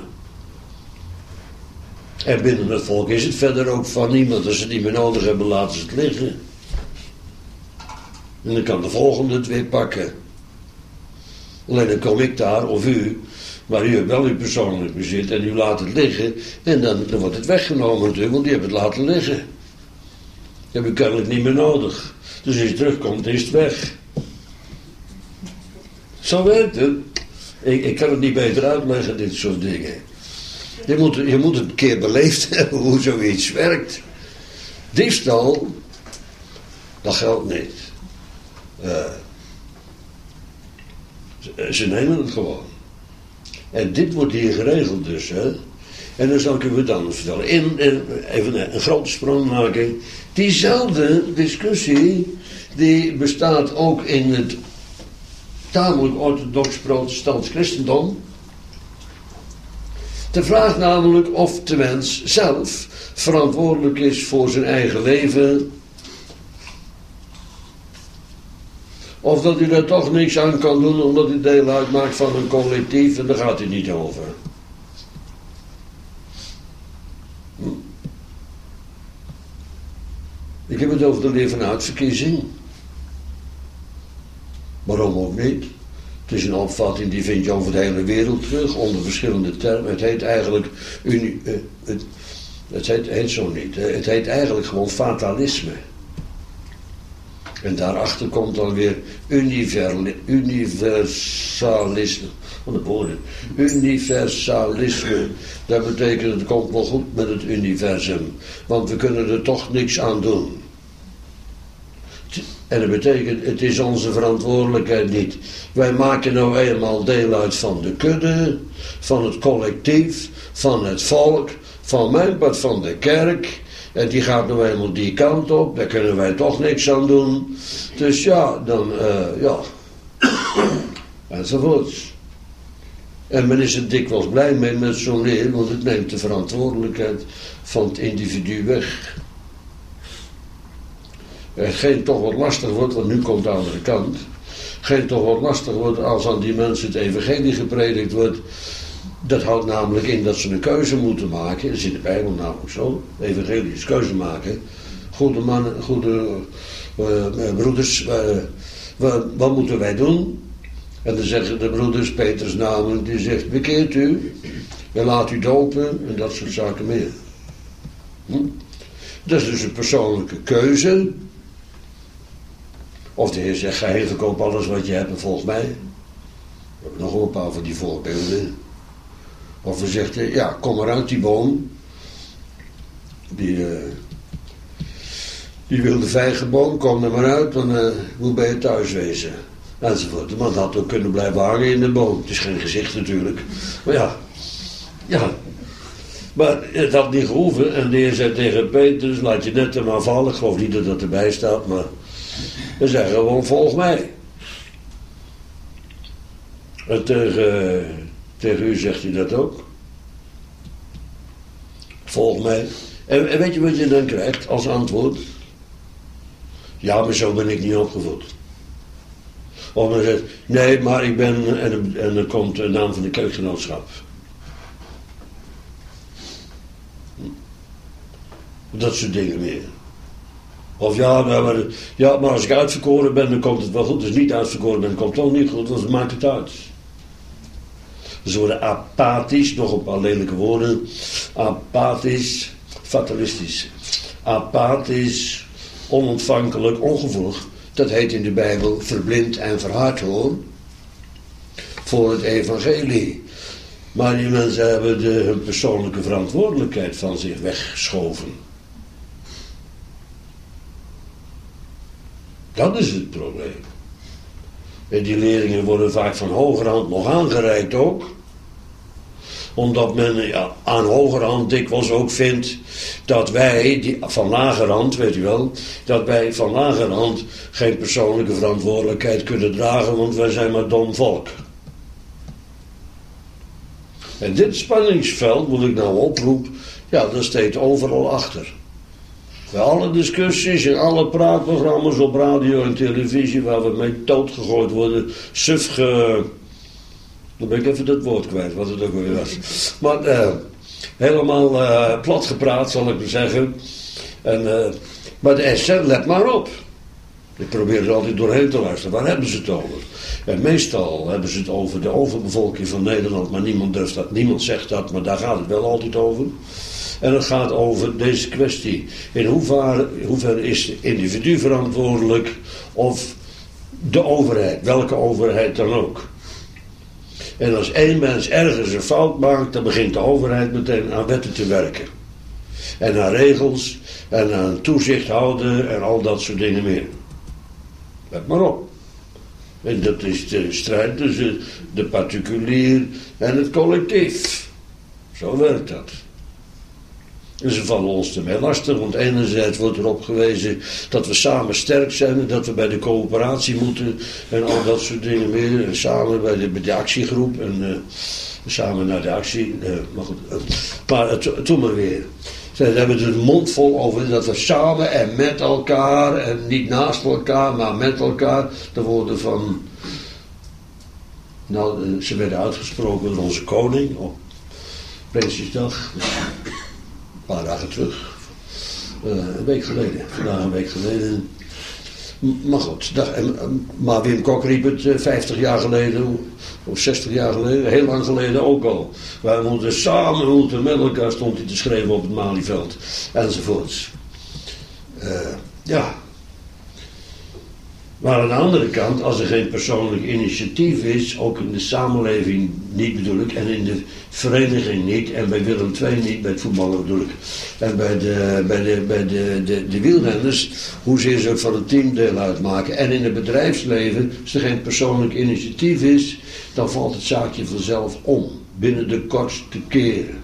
En binnen het volk is het verder ook van niemand. Als ze het niet meer nodig hebben, laten ze het liggen. En dan kan de volgende het weer pakken. Alleen dan kom ik daar, of u, maar u hebt wel uw persoonlijk bezit en u laat het liggen. En dan, dan wordt het weggenomen natuurlijk, want u hebt het laten liggen. Dat heb u kennelijk niet meer nodig. Dus als je terugkomt, is het weg. Zo werkt het. Ik, ik kan het niet beter uitleggen, dit soort dingen. Je moet, je moet het een keer beleefd hebben hoe zoiets werkt. Diefstal, dat geldt niet. Uh, ze, ze nemen het gewoon. En dit wordt hier geregeld dus. Hè? En dan zal ik u dan vertellen. In, in, even een, een grote sprong maken. Diezelfde discussie die bestaat ook in het tamelijk orthodox protestants christendom. De vraag namelijk of de mens zelf verantwoordelijk is voor zijn eigen leven. Of dat hij daar toch niks aan kan doen omdat hij deel uitmaakt van een collectief en daar gaat hij niet over. Hm. Ik heb het over de leer van uitverkiezing. Waarom ook niet? Het is een opvatting die vind je over de hele wereld terug, onder verschillende termen. Het heet eigenlijk, uni, uh, het, het heet, heet zo niet, uh, het heet eigenlijk gewoon fatalisme. En daarachter komt dan weer universalisme. Wat een woorden. Universalisme. Dat betekent het komt wel goed met het universum. Want we kunnen er toch niks aan doen. En dat betekent, het is onze verantwoordelijkheid niet. Wij maken nou eenmaal deel uit van de kudde, van het collectief, van het volk, van mijn part van de kerk. En die gaat nou eenmaal die kant op, daar kunnen wij toch niks aan doen. Dus ja, dan, uh, ja, enzovoorts. En men is er dikwijls blij mee met zo'n leer, want het neemt de verantwoordelijkheid van het individu weg. Hetgeen toch wat lastig wordt, want nu komt de andere kant. Hetgeen toch wat lastig wordt als aan die mensen het evangelie gepredikt wordt. Dat houdt namelijk in dat ze een keuze moeten maken. Dat is in de Bijbel namelijk zo. Evangelie is keuze maken. Goede mannen, goede uh, broeders, uh, wat, wat moeten wij doen? En dan zeggen de broeders, Petrus namelijk, die zegt, bekeert u en laat u dopen en dat soort zaken meer. Hm? Dat is dus een persoonlijke keuze. Of de Heer zegt, ga heen, verkoop alles wat je hebt en volg mij. We hebben nog een paar van die voorbeelden. Of we zeggen, ja, kom maar uit die boom. Die, uh, die wilde vijgenboom, kom er maar uit, dan uh, hoe ben je thuis wezen. Enzovoort. De man had ook kunnen blijven hangen in de boom. Het is geen gezicht natuurlijk. Maar ja, ja. Maar het had niet gehoeven. En de Heer zei tegen Petrus, laat je net maar vallen. Ik geloof niet dat dat erbij staat, maar hij zei gewoon, volg mij. En tegen, tegen u zegt hij dat ook. Volg mij. En, en weet je wat je dan krijgt als antwoord? Ja, maar zo ben ik niet opgevoed. Of dan zegt, nee, maar ik ben, en, en dan komt de naam van de kerkgenootschap. Dat soort dingen meer. Of ja, maar, ja, maar als ik uitverkoren ben, dan komt het wel goed. Als ik niet uitverkoren ben, dan komt het ook niet goed. Dus maakt het uit. Ze worden apathisch, nog een paar lelijke woorden. Apathisch, fatalistisch. Apathisch, onontvankelijk, ongevoelig. Dat heet in de Bijbel verblind en verhard hoor. Voor het evangelie. Maar die mensen hebben de, hun persoonlijke verantwoordelijkheid van zich weggeschoven. Dat is het probleem. En die leerlingen worden vaak van hogerhand nog aangereikt ook. Omdat men ja, aan hogerhand dikwijls ook vindt dat wij, die, van lagerhand, weet u wel, dat wij van lagerhand geen persoonlijke verantwoordelijkheid kunnen dragen, want wij zijn maar dom volk. En dit spanningsveld, moet ik nou oproepen, ja, dat steekt overal achter. Bij alle discussies en alle praatprogramma's op radio en televisie waar we mee doodgegooid worden, suf ge... Dan ben ik even dat woord kwijt, wat het ook weer was. Maar uh, helemaal uh, plat gepraat, zal ik maar zeggen. En, uh, maar de S N, let maar op. Ik probeer er altijd doorheen te luisteren. Waar hebben ze het over? En meestal hebben ze het over de overbevolking van Nederland, maar niemand durft dat, niemand zegt dat, maar daar gaat het wel altijd over. En het gaat over deze kwestie. In hoeverre, in hoeverre is het individu verantwoordelijk of de overheid, welke overheid dan ook. En als één mens ergens een fout maakt, dan begint de overheid meteen aan wetten te werken. En aan regels, en aan toezicht houden en al dat soort dingen meer. Let maar op. En dat is de strijd tussen de particulier en het collectief. Zo werkt dat. En ze vallen ons ermee lastig, want enerzijds wordt erop gewezen dat we samen sterk zijn en dat we bij de coöperatie moeten en al dat soort dingen meer. En samen bij de, bij de actiegroep en uh, samen naar de actie. Uh, maar goed, uh, maar uh, toen maar weer. Ze hebben er de mond vol over dat we samen en met elkaar en niet naast elkaar, maar met elkaar. De woorden van, nou, uh, ze werden uitgesproken door onze koning op Prinsjesdag. Een paar dagen terug. Uh, een week geleden. Vandaag een week geleden. Maar goed. Dat, maar Wim Kok riep het uh, vijftig jaar geleden. Of zestig jaar geleden. Heel lang geleden ook al. Wij moeten samen, moeten met elkaar, stond hij te schrijven op het Malieveld. Enzovoorts. Uh, ja. Maar aan de andere kant, als er geen persoonlijk initiatief is, ook in de samenleving niet bedoel ik, en in de vereniging niet, en bij Willem twee niet, bij het voetballen bedoel ik, en bij de, bij de, bij de, de, de wielrenners, hoezeer ze van een team deel uitmaken. En in het bedrijfsleven, als er geen persoonlijk initiatief is, dan valt het zaakje vanzelf om, binnen de kortste keren.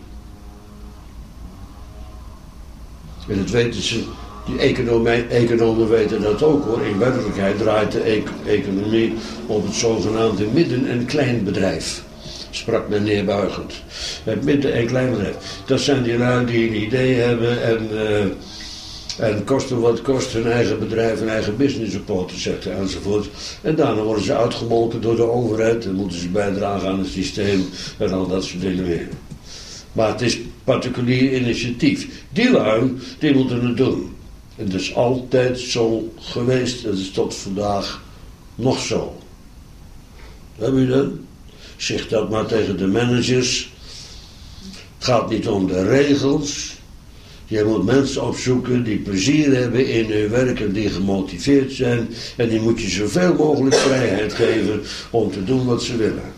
En dat weten ze. Die economie, economen weten dat ook hoor. In werkelijkheid draait de e- economie op het zogenaamde midden- en kleinbedrijf. Sprak men neerbuigend. Het midden- en kleinbedrijf. Dat zijn die lui die een idee hebben en, uh, en kosten wat kost hun eigen bedrijf, hun eigen business op poten zetten enzovoort. En daarna worden ze uitgemolken door de overheid. Dan moeten ze bijdragen aan het systeem en al dat soort dingen meer. Maar het is particulier initiatief. Die lui, die moeten het doen. En dat is altijd zo geweest. Dat is tot vandaag nog zo. Heb je dat? Zeg dat maar tegen de managers. Het gaat niet om de regels. Je moet mensen opzoeken die plezier hebben in hun werk en die gemotiveerd zijn. En die moet je zoveel mogelijk vrijheid geven om te doen wat ze willen.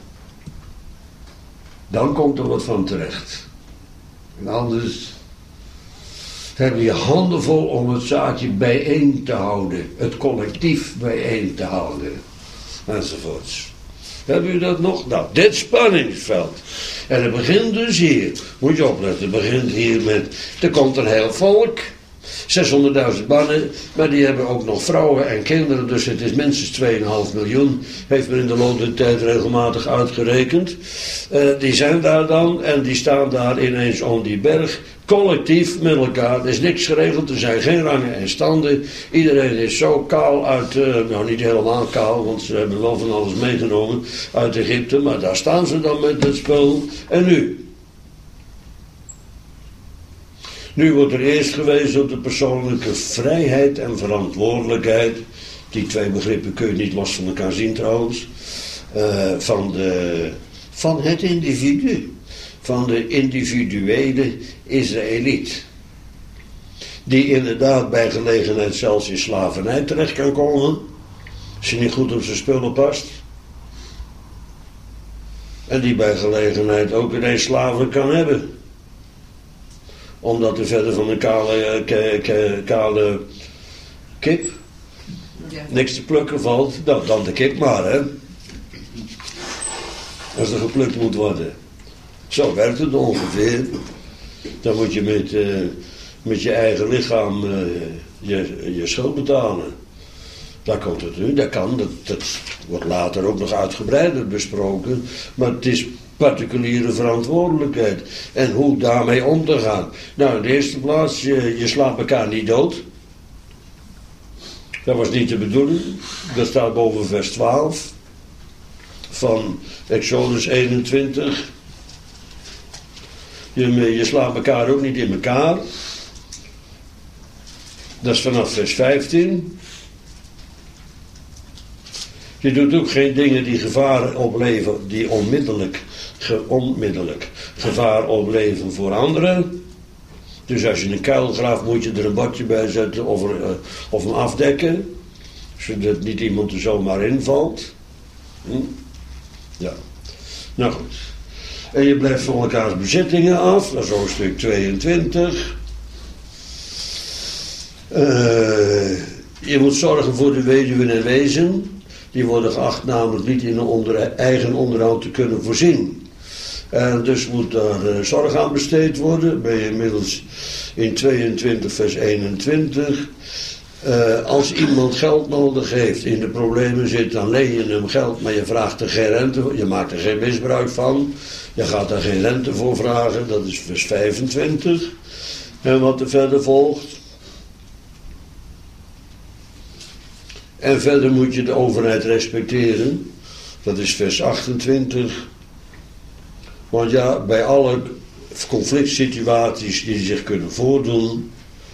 Dan komt er wat van terecht. En anders heb je handen vol om het zaadje bijeen te houden. Het collectief bijeen te houden. Enzovoorts. Hebben u dat nog? Nou, dit spanningsveld. En het begint dus hier. Moet je opletten. Het begint hier met, er komt een heel volk. zeshonderdduizend mannen, maar die hebben ook nog vrouwen en kinderen, dus het is minstens twee komma vijf miljoen, heeft men in de loop der tijd regelmatig uitgerekend. Uh, die zijn daar dan en die staan daar ineens om die berg, collectief met elkaar. Er is niks geregeld, er zijn geen rangen en standen. Iedereen is zo kaal uit, uh, nou niet helemaal kaal, want ze hebben wel van alles meegenomen uit Egypte, maar daar staan ze dan met het spul. En nu? Nu wordt er eerst gewezen op de persoonlijke vrijheid en verantwoordelijkheid. Die twee begrippen kun je niet los van elkaar zien trouwens. Uh, van, de, van het individu. Van de individuele Israëliet. Die inderdaad bij gelegenheid zelfs in slavernij terecht kan komen. Als je niet goed op zijn spullen past. En die bij gelegenheid ook ineens slaven kan hebben. Omdat er verder van een kale, ke, ke, kale kip ja. niks te plukken valt, dan, dan de kip maar, hè. Als er geplukt moet worden. Zo werkt het ongeveer. Dan moet je met, uh, met je eigen lichaam uh, je, je schuld betalen. Daar komt het nu, dat kan, dat, dat wordt later ook nog uitgebreider besproken. Maar het is particuliere verantwoordelijkheid. En hoe daarmee om te gaan. Nou, in de eerste plaats, je, je slaat elkaar niet dood. Dat was niet de bedoeling. Dat staat boven vers twaalf van Exodus eenentwintig. Je, je slaat elkaar ook niet in elkaar. Dat is vanaf vers vijftien. Je doet ook geen dingen die gevaar opleveren, die onmiddellijk, ge, onmiddellijk gevaar opleveren voor anderen. Dus als je een kuil graaft, moet je er een bordje bij zetten of, er, uh, of hem afdekken. Zodat niet iemand er zomaar invalt. Hm? Ja. Nou goed. En je blijft van elkaars bezittingen af. Dat is hoofdstuk tweeëntwintig. Uh, je moet zorgen voor de weduwen en wezen. Die worden geacht namelijk niet in een onder, eigen onderhoud te kunnen voorzien. En dus moet daar uh, zorg aan besteed worden. Ben je inmiddels in tweeëntwintig vers eenentwintig. Uh, als iemand geld nodig heeft, in de problemen zit, dan leen je hem geld, maar je vraagt er geen rente voor. Je maakt er geen misbruik van. Je gaat er geen rente voor vragen. Dat is vers vijfentwintig. En wat er verder volgt. En verder moet je de overheid respecteren. Dat is vers achtentwintig. Want ja, bij alle conflict situaties die zich kunnen voordoen,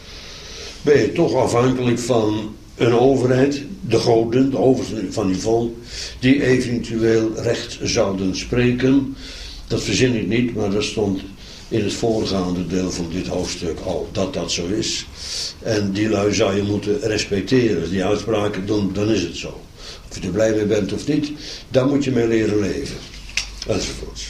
ben je toch afhankelijk van een overheid, de goden, de oversten van die volk, die eventueel recht zouden spreken. Dat verzin ik niet, maar dat stond in het voorgaande deel van dit hoofdstuk al, dat dat zo is. En die lui zou je moeten respecteren. Als die uitspraken doen, dan is het zo. Of je er blij mee bent of niet, daar moet je mee leren leven. Enzovoorts.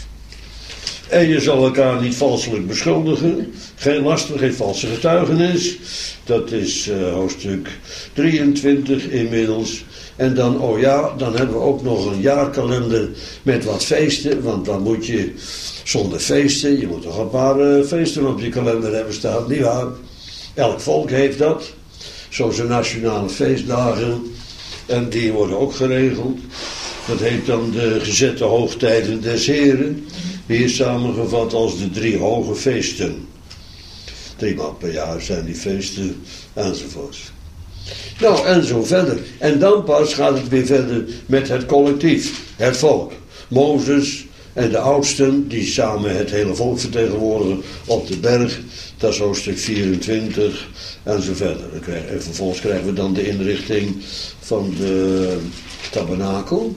En je zal elkaar niet valselijk beschuldigen. Geen laster, geen valse getuigenis. Dat is uh, hoofdstuk drieëntwintig inmiddels. En dan, oh ja, dan hebben we ook nog een jaarkalender met wat feesten. Want dan moet je zonder feesten, je moet toch een paar uh, feesten op je kalender hebben staan, nietwaar? Elk volk heeft dat. Zo zijn nationale feestdagen. En die worden ook geregeld. Dat heet dan de gezette hoogtijden des Heren. Hier samengevat als de drie hoge feesten. Drie maal per jaar zijn die feesten enzovoorts. Nou, en zo verder. En dan pas gaat het weer verder met het collectief, het volk. Mozes en de oudsten, die samen het hele volk vertegenwoordigen op de berg. Dat is hoofdstuk vierentwintig en zo verder. En vervolgens krijgen we dan de inrichting van de tabernakel.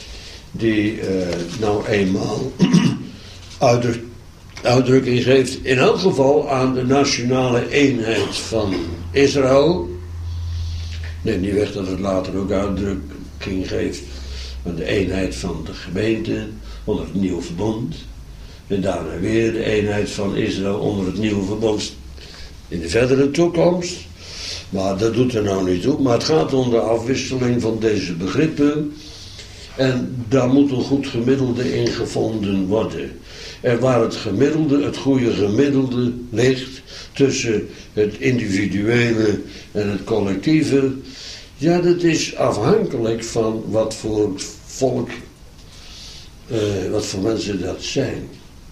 Die eh, nou eenmaal uitdruk, uitdrukking geeft in elk geval aan de nationale eenheid van Israël. Neem niet weg dat het later ook uitdrukking geeft aan de eenheid van de gemeente onder het nieuwe verbond. En daarna weer de eenheid van Israël onder het nieuwe verbond in de verdere toekomst. Maar dat doet er nou niet toe. Maar het gaat om de afwisseling van deze begrippen. En daar moet een goed gemiddelde in gevonden worden. En waar het gemiddelde, het goede gemiddelde ligt tussen het individuele en het collectieve, ja, dat is afhankelijk van wat voor volk, uh, wat voor mensen dat zijn.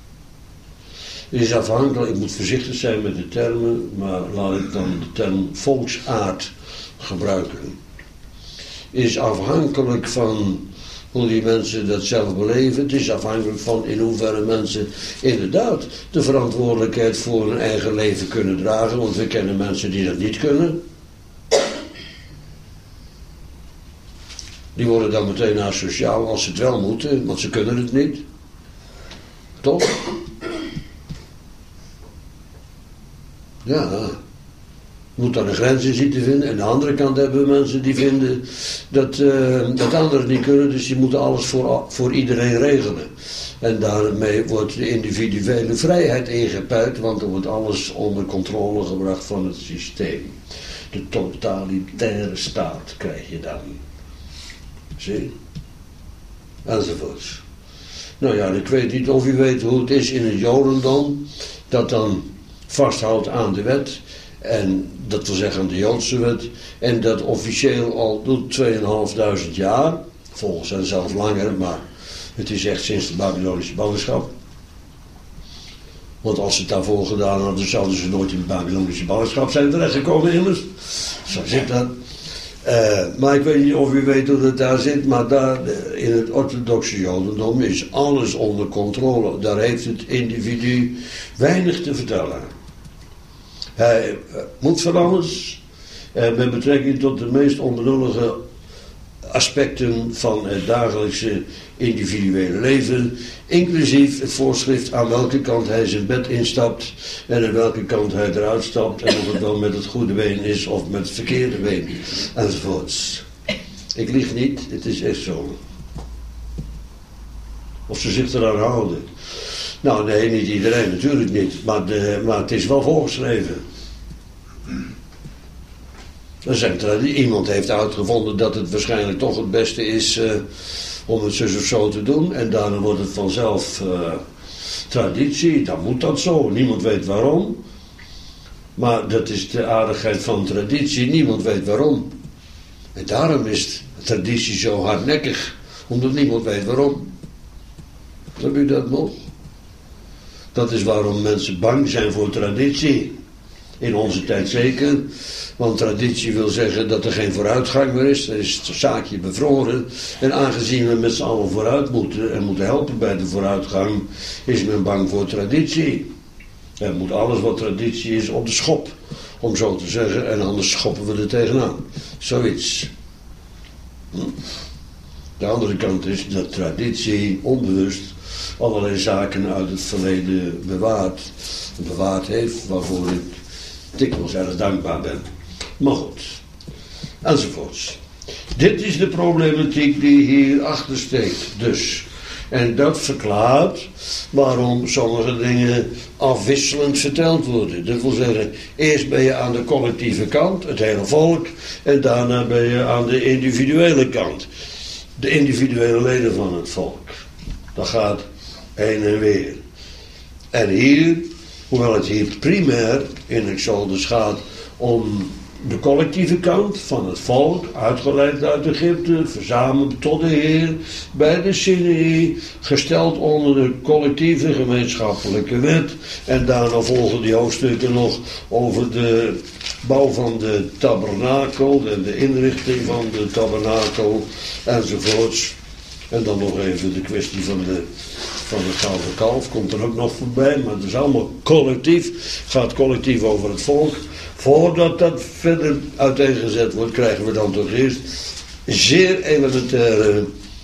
Het is afhankelijk, ik moet voorzichtig zijn met de termen, maar laat ik dan de term volksaard gebruiken. Is afhankelijk van hoe die mensen dat zelf beleven. Het is afhankelijk van in hoeverre mensen inderdaad de verantwoordelijkheid voor hun eigen leven kunnen dragen. Want we kennen mensen die dat niet kunnen. Die worden dan meteen asociaal als ze het wel moeten, want ze kunnen het niet. Toch? Ja. Moet daar een grens in zien te vinden. En aan de andere kant hebben we mensen die vinden dat, uh, dat anderen niet kunnen. Dus die moeten alles voor, voor iedereen regelen. En daarmee wordt de individuele vrijheid ingeperkt. Want er wordt alles onder controle gebracht van het systeem. De totalitaire staat krijg je dan. Zie? Enzovoorts. Nou ja, ik weet niet of u weet hoe het is in het Jodendom. Dat dan vasthoudt aan de wet. En dat wil zeggen aan de Joodse wet. En dat officieel al doet tweeënhalfduizend jaar. Volgens hen zelfs langer, maar Het is echt sinds de Babylonische ballingschap. Want als ze het daarvoor gedaan hadden, zouden ze nooit in de Babylonische ballingschap zijn terechtgekomen immers. Zo zit dat. Uh, maar ik weet niet of u weet hoe het daar zit, maar daar in het orthodoxe jodendom is alles onder controle. Daar heeft het individu weinig te vertellen. Hij uh, moet van alles, uh, met betrekking tot de meest onbenullige aspecten van het dagelijkse individuele leven, inclusief het voorschrift aan welke kant hij zijn bed instapt en aan welke kant hij eruit stapt en of het wel met het goede been is of met het verkeerde been enzovoorts. Ik lieg niet, het is echt zo. Of ze zich eraan houden. Nou nee, niet iedereen, natuurlijk niet, maar, de, maar het is wel voorgeschreven. Er zijn traditie. Iemand heeft uitgevonden dat het waarschijnlijk toch het beste is uh, om het zus of zo te doen. En daarna wordt het vanzelf uh, traditie. Dan moet dat zo. Niemand weet waarom. Maar dat is de aardigheid van traditie. Niemand weet waarom. En daarom is traditie zo hardnekkig. Omdat niemand weet waarom. Heb u dat nog? Dat is waarom mensen bang zijn voor traditie. In onze tijd zeker. Want traditie wil zeggen dat er geen vooruitgang meer is. Er is het zaakje bevroren. En aangezien we met z'n allen vooruit moeten en moeten helpen bij de vooruitgang, is men bang voor traditie. Er moet alles wat traditie is op de schop. Om zo te zeggen. En anders schoppen we er tegenaan. Zoiets. Hm. De andere kant is dat traditie onbewust allerlei zaken uit het verleden bewaart. Bewaard heeft waarvoor ik dikwijls erg dankbaar ben. Maar goed. Enzovoorts. Dit is de problematiek die hierachter steekt. Dus. En dat verklaart waarom sommige dingen afwisselend verteld worden. Dat wil zeggen, eerst ben je aan de collectieve kant, het hele volk. En daarna ben je aan de individuele kant. De individuele leden van het volk. Dat gaat heen en weer. En hier, hoewel het hier primair in Exodus gaat om de collectieve kant van het volk, uitgeleid uit Egypte, verzameld tot de Heer, bij de Sinaï, gesteld onder de collectieve gemeenschappelijke wet. En daarna volgen die hoofdstukken nog over de bouw van de tabernakel en de inrichting van de tabernakel enzovoorts. En dan nog even de kwestie van de van het gouden kalf, komt er ook nog voorbij, maar het is allemaal collectief, gaat collectief over het volk. Voordat dat verder uiteengezet wordt, krijgen we dan toch eerst zeer elementaire,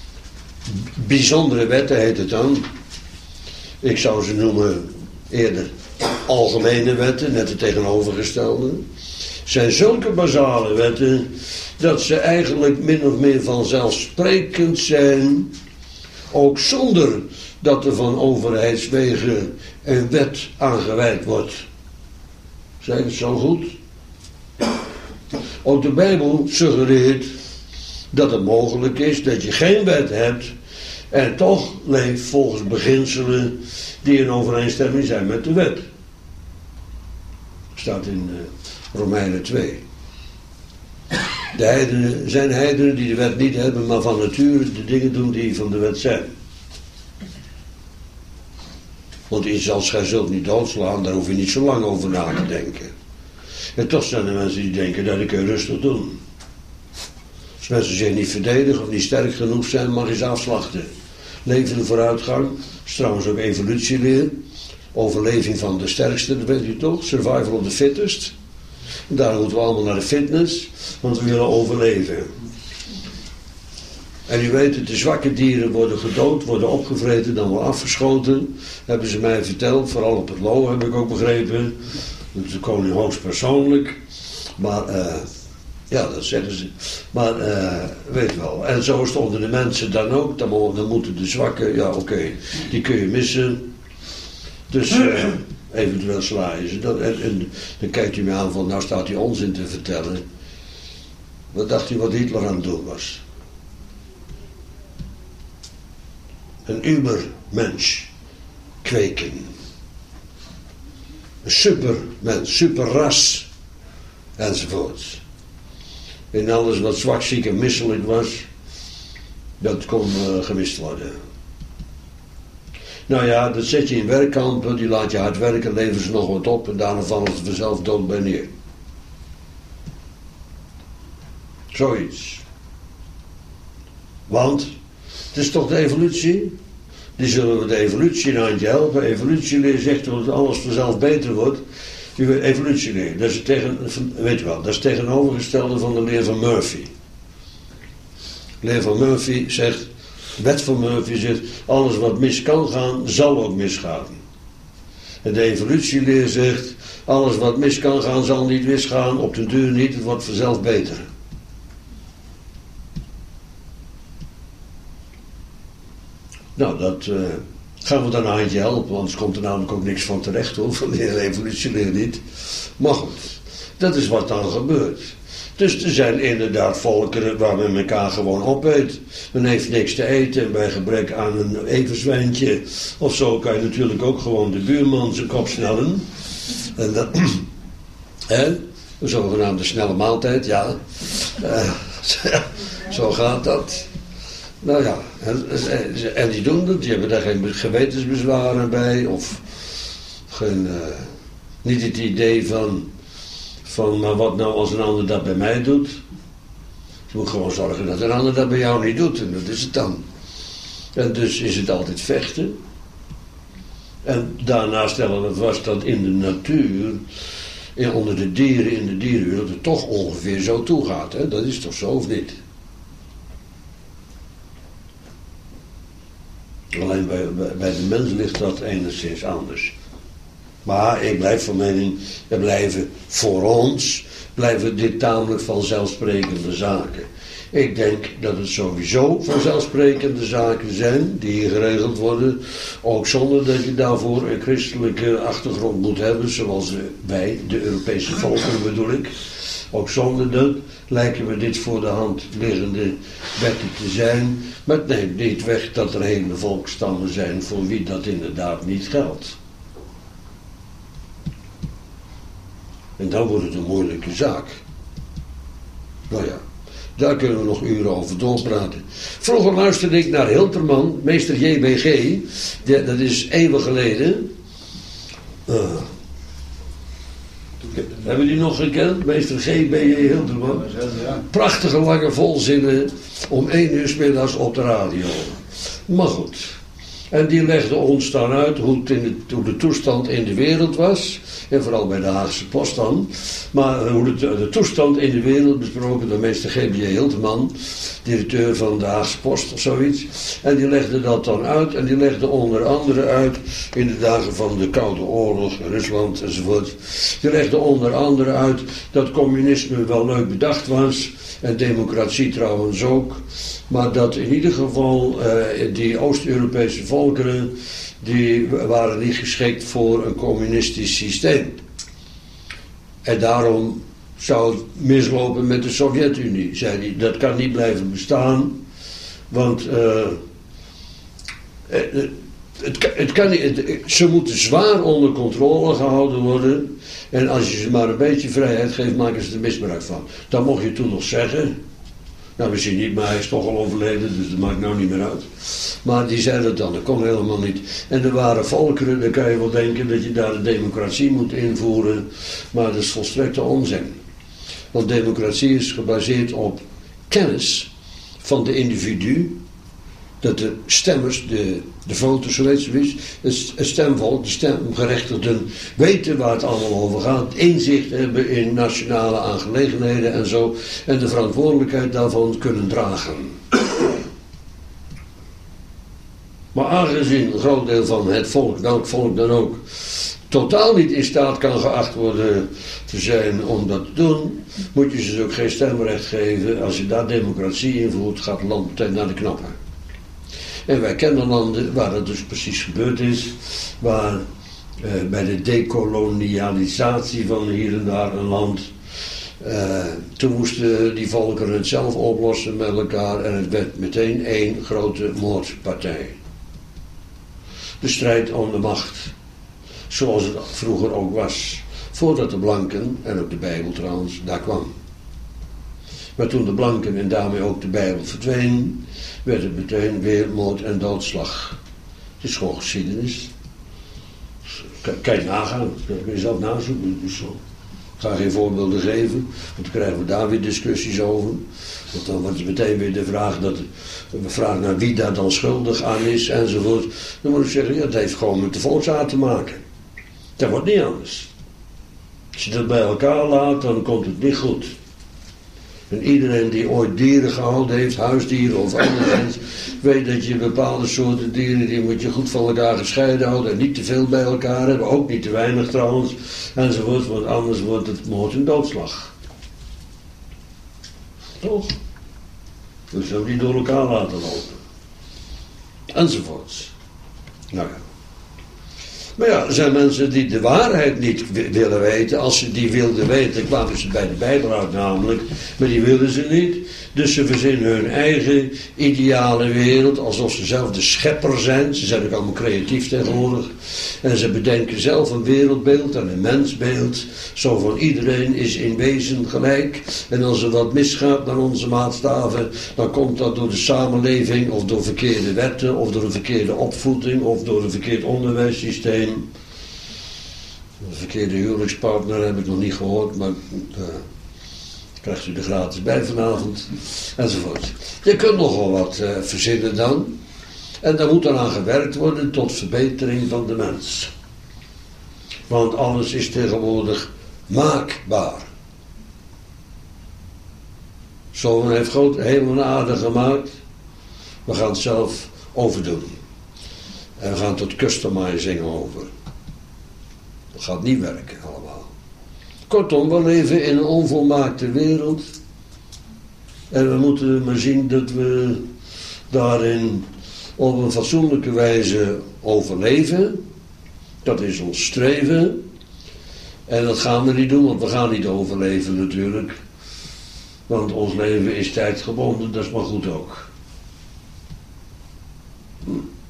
bijzondere wetten, heet het dan. Ik zou ze noemen eerder algemene wetten, net het tegenovergestelde. Zijn zulke basale wetten dat ze eigenlijk min of meer vanzelfsprekend zijn, ook zonder dat er van overheidswegen een wet aangeweid wordt. Zeg het zo goed? Ook de Bijbel suggereert dat het mogelijk is dat je geen wet hebt en toch leeft volgens beginselen die in overeenstemming zijn met de wet. Staat in uh, Romeinen twee. De heidenen zijn heidenen die de wet niet hebben, maar van nature de dingen doen die van de wet zijn. Want iets als gij zult niet doodslaan, daar hoef je niet zo lang over na te denken. En toch zijn er mensen die denken dat ik je rustig doen. Als mensen zich niet verdedigen of niet sterk genoeg zijn, mag je ze afslachten. Levende vooruitgang, is trouwens ook evolutieleer. Overleving van de sterkste, dat weet u toch? Survival of the fittest. En daarom moeten we allemaal naar de fitness, want we willen overleven. En u weet het, de zwakke dieren worden gedood, worden opgevreten, dan wel afgeschoten. Hebben ze mij verteld, vooral op het Lo heb ik ook begrepen. De koning hoogstpersoonlijk. Maar, uh, ja, dat zeggen ze. Maar, uh, weet wel. En zo stonden de mensen dan ook. Dan, dan moeten de zwakken, ja oké, okay, die kun je missen. Dus uh, eventueel sla je ze. Dat, en, en dan kijkt u me aan van, nou staat hij onzin te vertellen. Wat dacht u wat Hitler aan het doen was? Een ubermens kweken. Een supermens, superras. Enzovoort. En alles wat zwak, ziek en misselijk was, dat kon uh, gemist worden. Nou ja, dat zet je in werkkampen, die laat je hard werken, leveren ze nog wat op en daarna vallen ze vanzelf dood bij neer. Zoiets. Want, het is toch de evolutie? Die zullen we de evolutie een handje helpen. Evolutieleer zegt dat alles vanzelf beter wordt. Evolutieleer, dat is tegen, weet je wel, dat is het tegenovergestelde van de leer van Murphy. De leer van Murphy zegt, de wet van Murphy zegt, alles wat mis kan gaan, zal ook misgaan. En de evolutieleer zegt, alles wat mis kan gaan, zal niet misgaan, op den duur niet, het wordt vanzelf beter. Nou, dat uh, gaan we dan een handje helpen, want anders komt er namelijk ook niks van terecht hoor, van de hele evolutieleer niet. Maar goed, dat is wat dan gebeurt. Dus er zijn inderdaad volkeren waar men elkaar gewoon opeet. Men heeft niks te eten en bij gebrek aan een everzwijntje of zo kan je natuurlijk ook gewoon de buurman zijn kop snellen. En dat, hè, een zogenaamde snelle maaltijd, ja. Uh, zo gaat dat. Nou ja, en, en die doen dat, die hebben daar geen gewetensbezwaren bij, of geen, uh, niet het idee van, van, maar wat nou als een ander dat bij mij doet? Je moet gewoon zorgen dat een ander dat bij jou niet doet, en dat is het dan. En dus is het altijd vechten. En daarna stellen we vast dat in de natuur, in, onder de dieren, in de dierenwereld, het toch ongeveer zo toe gaat, hè? Dat is toch zo of niet? Alleen bij, bij de mens ligt dat enigszins anders. Maar ik blijf van mening, er blijven voor ons, blijven dit tamelijk vanzelfsprekende zaken. Ik denk dat het sowieso vanzelfsprekende zaken zijn, die hier geregeld worden, ook zonder dat je daarvoor een christelijke achtergrond moet hebben, zoals wij, de Europese volken bedoel ik. Ook zonder dat lijken we dit voor de hand liggende wetten te zijn. Maar het neemt niet weg dat er hele volkstammen zijn voor wie dat inderdaad niet geldt. En dan wordt het een moeilijke zaak. Nou ja, daar kunnen we nog uren over doorpraten. Vroeger luisterde ik naar Hilterman, meester J B G. Die, dat is eeuwen geleden. Uh, Hebben die nog gekend? Meester G B J Hilterman. Prachtige lange volzinnen om één uur 's middags op de radio. Maar goed. En die legde ons dan uit hoe, het in de, hoe de toestand in de wereld was. En vooral bij de Haagse Post dan. Maar hoe de, de toestand in de wereld besproken door meester G B J Hilterman. Directeur van de Haagse Post of zoiets. En die legde dat dan uit. En die legde onder andere uit in de dagen van de Koude Oorlog, Rusland enzovoort. Die legde onder andere uit dat communisme wel leuk bedacht was. En democratie trouwens ook. Maar dat in ieder geval uh, die Oost-Europese volkeren, die waren niet geschikt voor een communistisch systeem. En daarom zou het mislopen met de Sovjet-Unie, zei hij. Dat kan niet blijven bestaan, want uh, het, het, het kan niet, het, ze moeten zwaar onder controle gehouden worden. En als je ze maar een beetje vrijheid geeft, maken ze er misbruik van. Dat mocht je toen nog zeggen. Nou, misschien niet, maar hij is toch al overleden, dus dat maakt nou niet meer uit. Maar die zei dat dan, dat kon helemaal niet. En er waren volkeren, dan kan je wel denken dat je daar de democratie moet invoeren. Maar dat is volstrekte onzin. Want democratie is gebaseerd op kennis van de individu. Dat de stemmers, de, de voters, zo weet je, het stemvolk, de stemgerechtigden weten waar het allemaal over gaat. Inzicht hebben in nationale aangelegenheden en zo. En de verantwoordelijkheid daarvan kunnen dragen. Maar aangezien een groot deel van het volk, welk volk dan ook, totaal niet in staat kan geacht worden te zijn om dat te doen, moet je ze dus ook geen stemrecht geven. Als je daar democratie invoert, gaat het land meteen naar de knappen. En wij kennen landen waar dat dus precies gebeurd is, waar eh, bij de dekolonialisatie van hier en daar een land, eh, toen moesten die volkeren het zelf oplossen met elkaar en het werd meteen één grote moordpartij. De strijd om de macht, zoals het vroeger ook was, voordat de blanken, en ook de Bijbel trouwens, daar kwam. Maar toen de blanken en daarmee ook de Bijbel verdween, werd het meteen weer moord en doodslag. Het is gewoon geschiedenis. Kan je nagaan, kun je zelf nazoeken. Dus zo. Ik ga geen voorbeelden geven, want dan krijgen we daar weer discussies over. Want dan wordt het meteen weer de vraag, dat, de vraag naar wie daar dan schuldig aan is enzovoort. Dan moet ik zeggen, ja, dat heeft gewoon met de volksaard te maken. Dat wordt niet anders. Als je dat bij elkaar laat, dan komt het niet goed. En iedereen die ooit dieren gehouden heeft, huisdieren of anderszins, weet dat je bepaalde soorten dieren, die moet je goed van elkaar gescheiden houden en niet te veel bij elkaar hebben, ook niet te weinig trouwens, enzovoort, want anders wordt het moord en doodslag. Toch? Dus zou die door elkaar laten lopen. Enzovoorts. Nou ja. Maar ja, er zijn mensen die de waarheid niet w- willen weten. Als ze die wilden weten, kwamen ze bij de Bijbel uit namelijk. Maar die wilden ze niet. Dus ze verzinnen hun eigen ideale wereld. Alsof ze zelf de schepper zijn. Ze zijn ook allemaal creatief tegenwoordig. En ze bedenken zelf een wereldbeeld en een mensbeeld. Zo van iedereen is in wezen gelijk. En als er wat misgaat naar onze maatstaven, dan komt dat door de samenleving of door verkeerde wetten of door een verkeerde opvoeding of door een verkeerd onderwijssysteem. Een verkeerde huwelijkspartner heb ik nog niet gehoord, maar uh, krijgt u er gratis bij vanavond, enzovoort. Je kunt nogal wat uh, verzinnen dan. En daar moet dan aan gewerkt worden tot verbetering van de mens. Want alles is tegenwoordig maakbaar. Zo heeft God hemel en aarde gemaakt. We gaan het zelf overdoen. En we gaan tot customizing over. Dat gaat niet werken allemaal. Kortom, we leven in een onvolmaakte wereld. En we moeten maar zien dat we daarin op een fatsoenlijke wijze overleven. Dat is ons streven. En dat gaan we niet doen, want we gaan niet overleven natuurlijk. Want ons leven is tijdgebonden, dat is maar goed ook. Hm.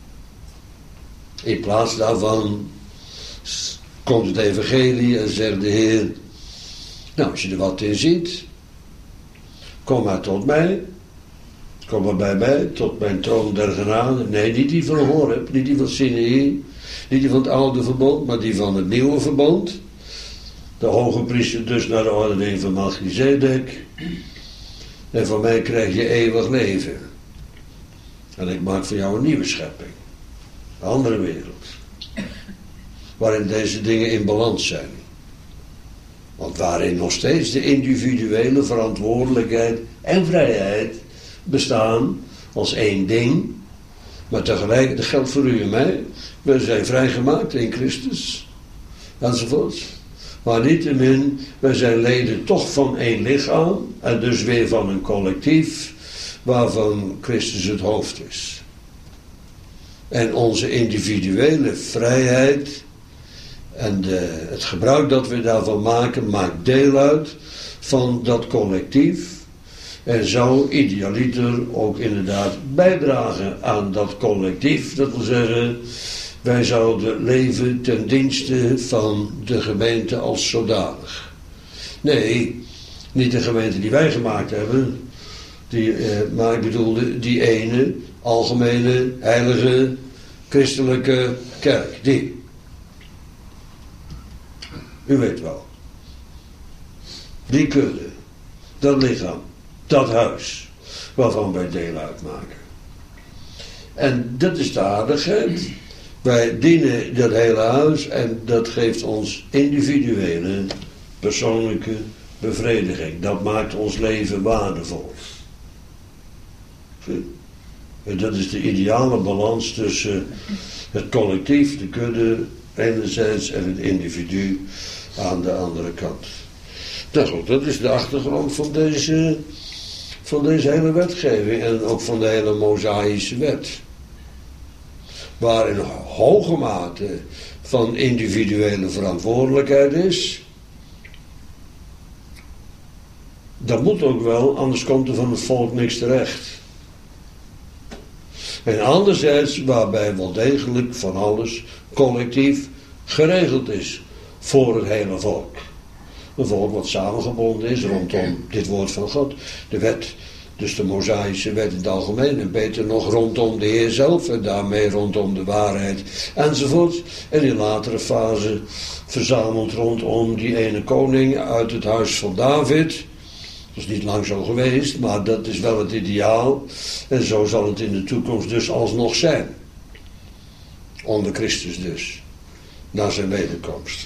In plaats daarvan komt het evangelie en zegt de Heer, nou, als je er wat in ziet, kom maar tot mij. Kom maar bij mij, tot mijn troon der genade. Nee, niet die van Horeb, niet die van Sinaï, niet die van het oude verbond, maar die van het nieuwe verbond. De hoge priester dus naar de ordening van Melchizedek. En van mij krijg je eeuwig leven. En ik maak voor jou een nieuwe schepping. Een andere wereld. Waarin deze dingen in balans zijn. Want waarin nog steeds de individuele verantwoordelijkheid en vrijheid bestaan als één ding. Maar tegelijk, dat geldt voor u en mij. We zijn vrijgemaakt in Christus. Enzovoort. Maar niettemin, wij zijn leden toch van één lichaam. En dus weer van een collectief. Waarvan Christus het hoofd is. En onze individuele vrijheid. En de, het gebruik dat we daarvan maken, maakt deel uit van dat collectief. En zou idealiter ook inderdaad bijdragen aan dat collectief. Dat wil zeggen, wij zouden leven ten dienste van de gemeente als zodanig. Nee, niet de gemeente die wij gemaakt hebben. Die, eh, maar ik bedoelde die ene, algemene, heilige, christelijke kerk. Die. U weet wel. Die kudde. Dat lichaam. Dat huis. Waarvan wij deel uitmaken. En dat is de aardigheid. Wij dienen dat hele huis. En dat geeft ons individuele, persoonlijke bevrediging. Dat maakt ons leven waardevol. En dat is de ideale balans tussen het collectief, de kudde enerzijds en het individu aan de andere kant. Nou goed, dat is de achtergrond van deze, van deze hele wetgeving en ook van de hele Mosaïsche wet. Waar een hoge mate van individuele verantwoordelijkheid is. Dat moet ook wel, anders komt er van het volk niks terecht. En anderzijds waarbij wel degelijk van alles collectief geregeld is voor het hele volk. Een volk wat samengebonden is rondom dit woord van God. De wet Dus de Mosaïsche wet in het algemeen en beter nog rondom de Heer zelf en daarmee rondom de waarheid enzovoort. En in latere fase verzameld rondom die ene koning uit het huis van David. Dat is niet lang zo geweest, maar dat is wel het ideaal. En zo zal het in de toekomst dus alsnog zijn. Onder Christus dus. Na zijn wederkomst.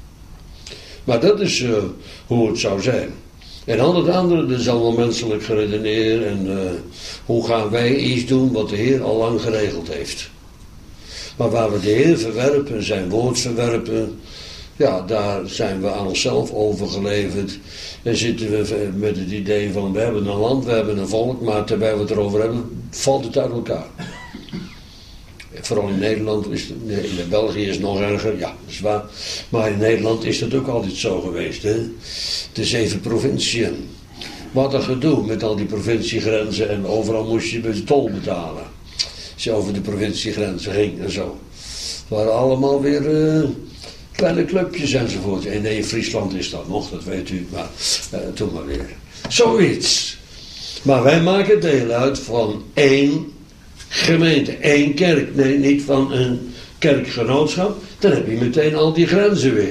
Maar dat is uh, hoe het zou zijn. En al het andere, dat is allemaal menselijk geredeneerd. En uh, hoe gaan wij iets doen wat de Heer al lang geregeld heeft. Maar waar we de Heer verwerpen, zijn woord verwerpen. Ja, daar zijn we aan onszelf overgeleverd. En zitten we met het idee van, we hebben een land, we hebben een volk. Maar terwijl we het erover hebben, valt het uit elkaar. Vooral in Nederland, is het, nee, in België is het nog erger, ja, dat is waar. Maar in Nederland is dat ook altijd zo geweest, hè. De zeven provinciën. Wat een gedoe met al die provinciegrenzen en overal moest je de tol betalen. Als je over de provinciegrenzen ging en zo. Het waren allemaal weer uh, kleine clubjes enzovoort. En nee, Friesland is dat nog, dat weet u, maar uh, toen maar weer. Zoiets. Maar wij maken deel uit van één gemeente, één kerk. Nee, niet van een kerkgenootschap. Dan heb je meteen al die grenzen weer.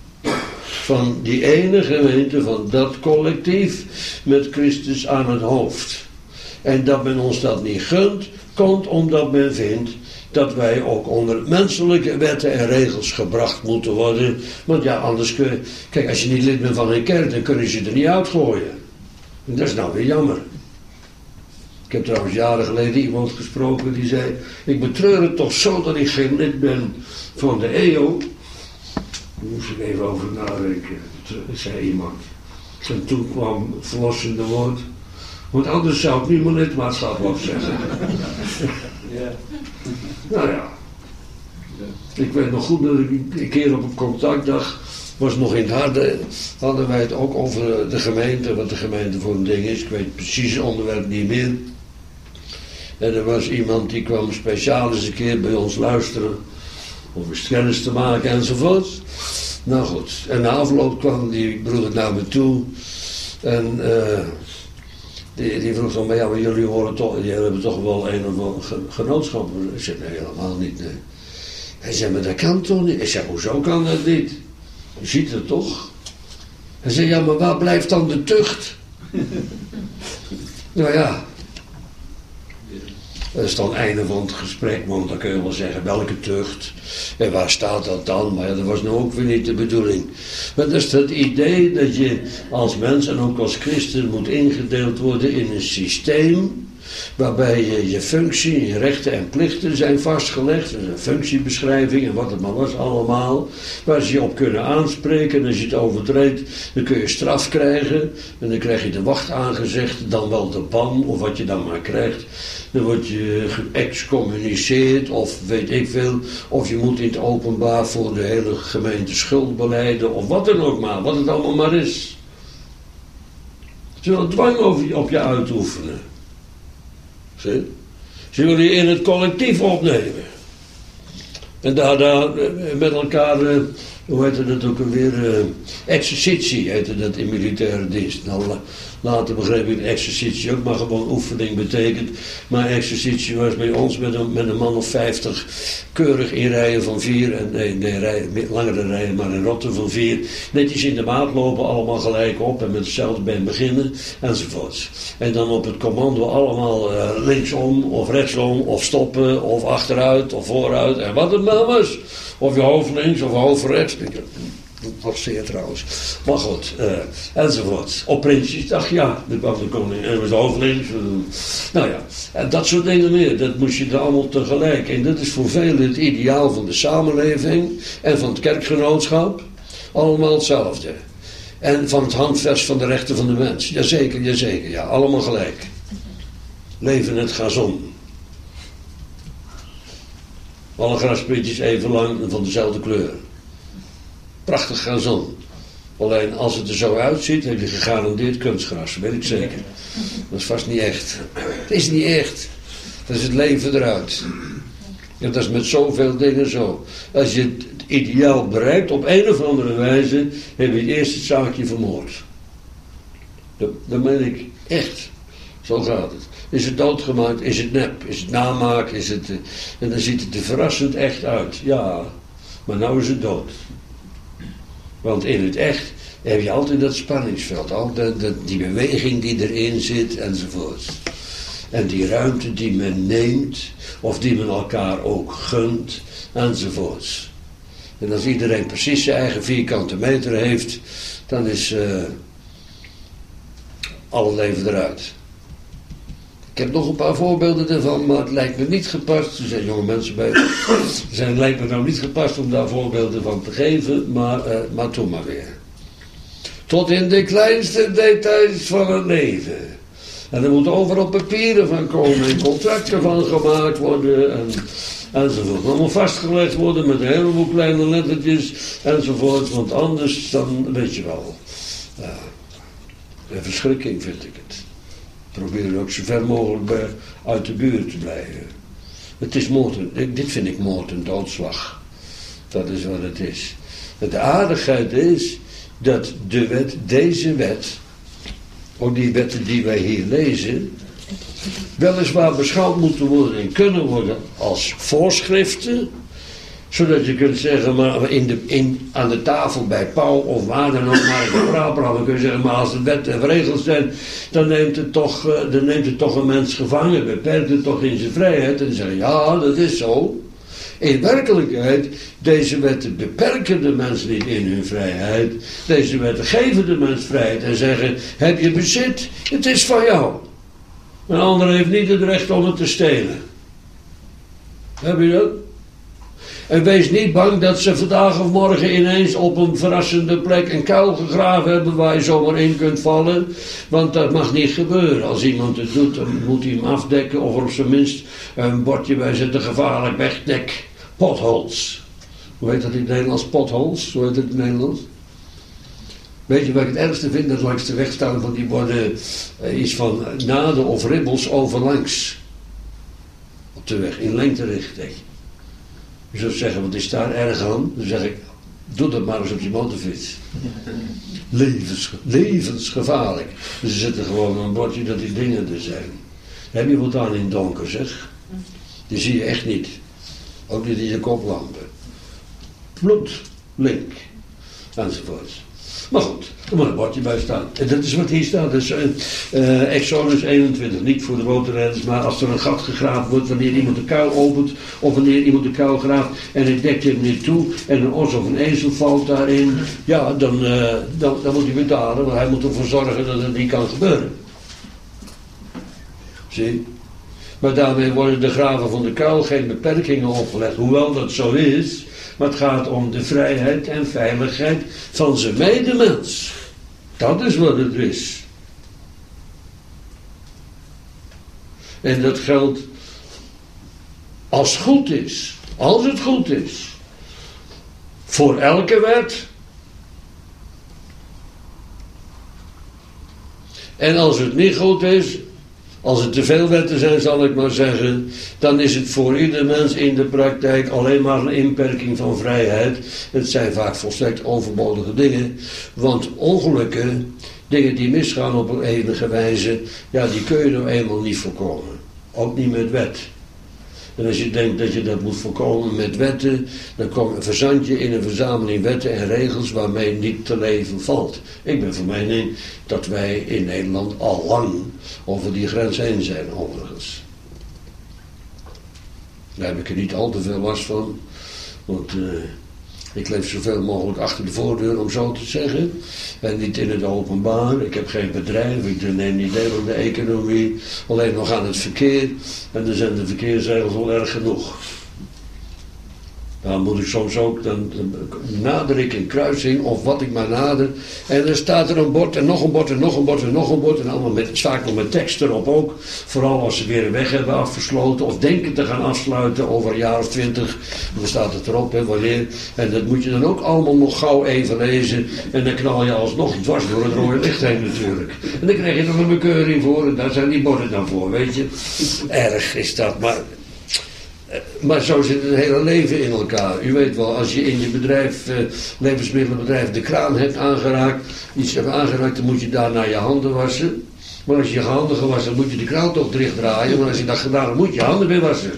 Van die ene gemeente, van dat collectief met Christus aan het hoofd. En dat men ons dat niet gunt, komt omdat men vindt dat wij ook onder menselijke wetten en regels gebracht moeten worden. Want ja, anders kun je... Kijk, als je niet lid bent van een kerk, dan kunnen ze er niet uitgooien. En dat is nou weer jammer. Ik heb trouwens jaren geleden iemand gesproken die zei... Ik betreur het toch zo dat ik geen lid ben van de E O. Daar moest ik even over nadenken, zei iemand. En toen kwam het verlossende woord. Want anders zou ik niet mijn lidmaatschap afzeggen. Ja. Nou ja. Ik weet nog goed dat ik een keer op een contactdag... was nog in het harde, hadden wij het ook over de gemeente, wat de gemeente voor een ding is. Ik weet precies het onderwerp niet meer. En er was iemand die kwam speciaal eens een keer bij ons luisteren, om eens kennis te maken enzovoort. Nou goed, en na afloop kwam die broeder naar me toe en uh, die, die vroeg dan, maar ja, maar jullie horen toch, jullie hebben toch wel een of andere genootschap? Ik zei, nee, helemaal niet, nee. Hij zei, maar dat kan toch niet? Ik zei, hoezo kan dat niet? Je ziet het toch? Hij zei, ja, maar waar blijft dan de tucht? Nou ja. Dat is dan het einde van het gesprek, want dan kun je wel zeggen, welke tucht? En waar staat dat dan? Maar ja, dat was nou ook weer niet de bedoeling. Maar dat is het idee dat je als mens en ook als christen moet ingedeeld worden in een systeem... waarbij je, je functie, je rechten en plichten zijn vastgelegd. Dus een functiebeschrijving en wat het maar was allemaal. Waar ze je op kunnen aanspreken. En als je het overtreedt, dan kun je straf krijgen. En dan krijg je de wacht aangezegd, dan wel de ban, of wat je dan maar krijgt. Dan word je geëxcommuniceerd, of weet ik veel. Of je moet in het openbaar voor de hele gemeente schuld belijden, of wat dan ook maar, wat het allemaal maar is. Ze willen dwang over je, op je uitoefenen. Zie? Ze willen je in het collectief opnemen. En daar, daar met elkaar, uh, hoe heette dat ook alweer, uh, exercitie heette dat in militaire dienst. Nou, later begreep ik exercitie ook maar gewoon oefening betekent. Maar exercitie was bij ons met een, met een man of vijftig keurig in rijen van vier. En nee, nee rijen, langere rijen, maar in rotten van vier. Netjes in de maat lopen, allemaal gelijk op en met hetzelfde been beginnen enzovoorts. En dan op het commando allemaal uh, linksom of rechtsom of stoppen of achteruit of vooruit en wat het maar was. Of je hoofd links of hoofd rechts. Dat was zeer trouwens. Maar goed, uh, enzovoort. Op Prinsjesdag, ja, dan kwam de koning en was hoofd links. Nou ja, en dat soort dingen meer. Dat moest je er allemaal tegelijk. En dat is voor velen het ideaal van de samenleving en van het kerkgenootschap. Allemaal hetzelfde. En van het handvest van de rechten van de mens. Jazeker, jazeker, ja, allemaal gelijk. Leven het gazon. Alle grassprietjes even lang en van dezelfde kleur. Prachtig gazon. Alleen als het er zo uitziet, heb je gegarandeerd kunstgras, weet ik zeker. Dat is vast niet echt. Het is niet echt. Dat is het leven eruit. En dat is met zoveel dingen zo. Als je het ideaal bereikt, op een of andere wijze, heb je het eerst het zaakje vermoord. Dat, dat meen ik echt. Zo gaat het. Is het doodgemaakt? Is het nep? Is het namaak? Is het, uh, en dan ziet het er verrassend echt uit. Ja, maar nou is het dood. Want in het echt heb je altijd dat spanningsveld. Altijd dat, die beweging die erin zit enzovoort. En die ruimte die men neemt. Of die men elkaar ook gunt enzovoort. En als iedereen precies zijn eigen vierkante meter heeft. Dan is uh, al het leven eruit. Ik heb nog een paar voorbeelden ervan, maar het lijkt me niet gepast. Er zijn jonge mensen bij. Het zijn, lijkt me nou niet gepast om daar voorbeelden van te geven, maar, uh, maar toen maar weer. Tot in de kleinste details van het leven. En er moeten overal papieren van komen en contracten van gemaakt worden en, enzovoort. Maar moet vastgelegd worden met een heleboel kleine lettertjes enzovoort, want anders dan weet je wel. Ja, een verschrikking vind ik het. Probeer ook zo ver mogelijk bij, uit de buurt te blijven. Het is moord en, dit vind ik moord en doodslag. Dat is wat het is. De aardigheid is dat de wet, deze wet, ook die wetten die wij hier lezen, weliswaar beschouwd moeten worden en kunnen worden als voorschriften, zodat je kunt zeggen, maar in de, in, aan de tafel bij Pauw of waar dan ook, maar in de praatprogramma kun je zeggen, maar als de wetten en regels zijn, dan neemt het toch, dan neemt het toch een mens gevangen, beperkt het toch in zijn vrijheid. En dan zeggen, ja, dat is zo. In werkelijkheid, deze wetten beperken de mens niet in hun vrijheid. Deze wetten geven de mens vrijheid en zeggen, heb je bezit, het is van jou. Een ander heeft niet het recht om het te stelen. Heb je dat? En wees niet bang dat ze vandaag of morgen ineens op een verrassende plek een kuil gegraven hebben waar je zomaar in kunt vallen. Want dat mag niet gebeuren. Als iemand het doet, dan moet hij hem afdekken of er op zijn minst een bordje bij zetten, gevaarlijk wegdek. Potholes. Hoe heet dat in het Nederlands? Potholes? Hoe heet het in het Nederlands? Weet je wat ik het ergste vind? Dat langs de weg staan van die borden uh, iets van naden of ribbels overlangs. Op de weg, in lengterichting. Je zou zeggen, wat is daar erg aan? Dan zeg ik, doe dat maar eens op je motorfiets. Levens, levensgevaarlijk. Dus er zit er gewoon een bordje dat die dingen er zijn. Heb je wat aan in het donker, zeg? Die zie je echt niet. Ook niet in je koplampen. Bloed, link, enzovoort. Maar goed, er moet een bordje bij staan. En dat is wat hier staat. Dus, uh, uh, Exodus eenentwintig, niet voor de motorrijders, maar als er een gat gegraven wordt, wanneer iemand de kuil opent, of wanneer iemand de kuil graaft en hij dekt hem niet toe, en een os of een ezel valt daarin, ja, dan, uh, dan, dan moet hij betalen, want hij moet ervoor zorgen dat het niet kan gebeuren. Zie? Maar daarmee worden de graven van de kuil geen beperkingen opgelegd, hoewel dat zo is. Maar het gaat om de vrijheid en veiligheid van zijn medemens. Dat is wat het is. En dat geldt als het goed is. Als het goed is. Voor elke wet. En als het niet goed is, als het te veel wetten zijn, zal ik maar zeggen, dan is het voor ieder mens in de praktijk alleen maar een inperking van vrijheid. Het zijn vaak volstrekt overbodige dingen, want ongelukken, dingen die misgaan op een enige wijze, ja, die kun je nou eenmaal niet voorkomen. Ook niet met wet. En als je denkt dat je dat moet voorkomen met wetten, dan kom, verzand je in een verzameling wetten en regels waarmee niet te leven valt. Ik ben van mening dat wij in Nederland al lang over die grens heen zijn, overigens. Daar heb ik er niet al te veel last van, want uh, ik leef zoveel mogelijk achter de voordeur, om zo te zeggen. En niet in het openbaar. Ik heb geen bedrijf, ik neem niet deel aan de economie. Alleen nog aan het verkeer. En dan zijn de verkeersregels wel erg genoeg. Dan moet ik soms ook, dan, dan nader ik een kruising of wat ik maar nader. En dan staat er een bord en nog een bord en nog een bord en nog een bord. En allemaal met, vaak nog met tekst erop ook. Vooral als ze weer een weg hebben afgesloten of denken te gaan afsluiten over een jaar of twintig. Dan staat het erop, hè, wanneer. En dat moet je dan ook allemaal nog gauw even lezen. En dan knal je alsnog dwars door het rode licht heen natuurlijk. En dan krijg je nog een bekeuring voor en daar zijn die borden dan voor, weet je. Erg is dat, maar... Maar zo zit het hele leven in elkaar. U weet wel, als je in je bedrijf, eh, levensmiddelenbedrijf, de kraan hebt aangeraakt, iets hebt aangeraakt, dan moet je daarna je handen wassen. Maar als je je handen gewassen, dan moet je de kraan toch dicht draaien. Maar als je dat gedaan hebt, moet je je handen weer wassen.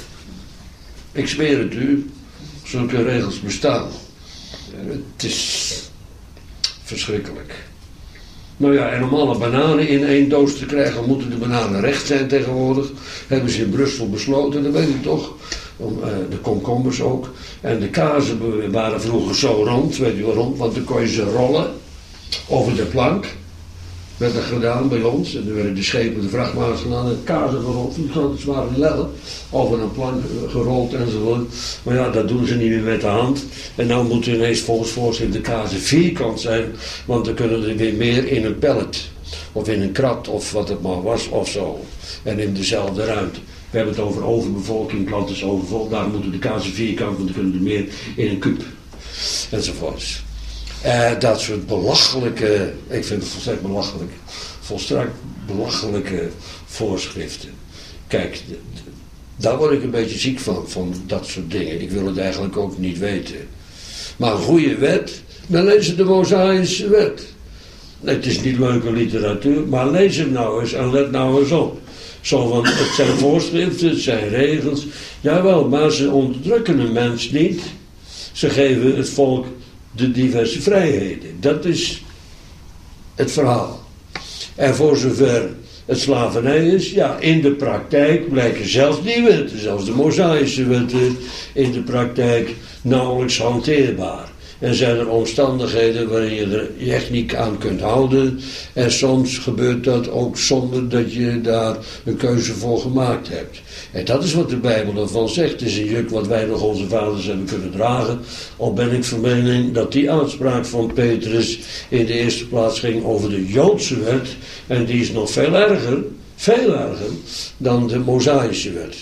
Ik zweer het u, zulke regels bestaan. Het is verschrikkelijk. Nou ja, en om alle bananen in één doos te krijgen, moeten de bananen recht zijn tegenwoordig. Hebben ze in Brussel besloten, dat weet ik toch. Om, uh, de komkommers ook. En de kazen waren vroeger zo rond, weet u waarom? Want dan kon je ze rollen over de plank. Werd dat gedaan bij ons. En dan werden de schepen, de vrachtwagens gedaan en de kazen gerold. Die grote zware lellen over een plank gerold enzovoort. Maar ja, dat doen ze niet meer met de hand. En nou moeten ineens volgens voorschrift de kazen vierkant zijn. Want dan kunnen er weer meer in een pallet. Of in een krat of wat het maar was of zo. En in dezelfde ruimte. We hebben het over overbevolking, het land is overvol. Daar moeten de kazen vierkant, want dan kunnen er meer in een kuub. Enzovoorts. Uh, dat soort belachelijke, ik vind het volstrekt belachelijk, volstrekt belachelijke voorschriften. Kijk, d- d- daar word ik een beetje ziek van, van dat soort dingen. Ik wil het eigenlijk ook niet weten. Maar een goede wet, dan lees je de Mosaïsche wet. Het is niet leuke literatuur, maar lees hem nou eens en let nou eens op. Zo van, het zijn voorschriften, het zijn regels. Jawel, maar ze onderdrukken een mens niet. Ze geven het volk de diverse vrijheden. Dat is het verhaal. En voor zover het slavernij is, ja, in de praktijk blijken zelfs die wetten, zelfs de Mosaïsche wetten, in de praktijk nauwelijks hanteerbaar. En zijn er omstandigheden waarin je er je echt niet aan kunt houden. En soms gebeurt dat ook zonder dat je daar een keuze voor gemaakt hebt. En dat is wat de Bijbel ervan zegt. Het is een juk wat wij nog onze vaders hebben kunnen dragen. Al ben ik van mening dat die uitspraak van Petrus in de eerste plaats ging over de Joodse wet. En die is nog veel erger, veel erger dan de Mosaïsche wet.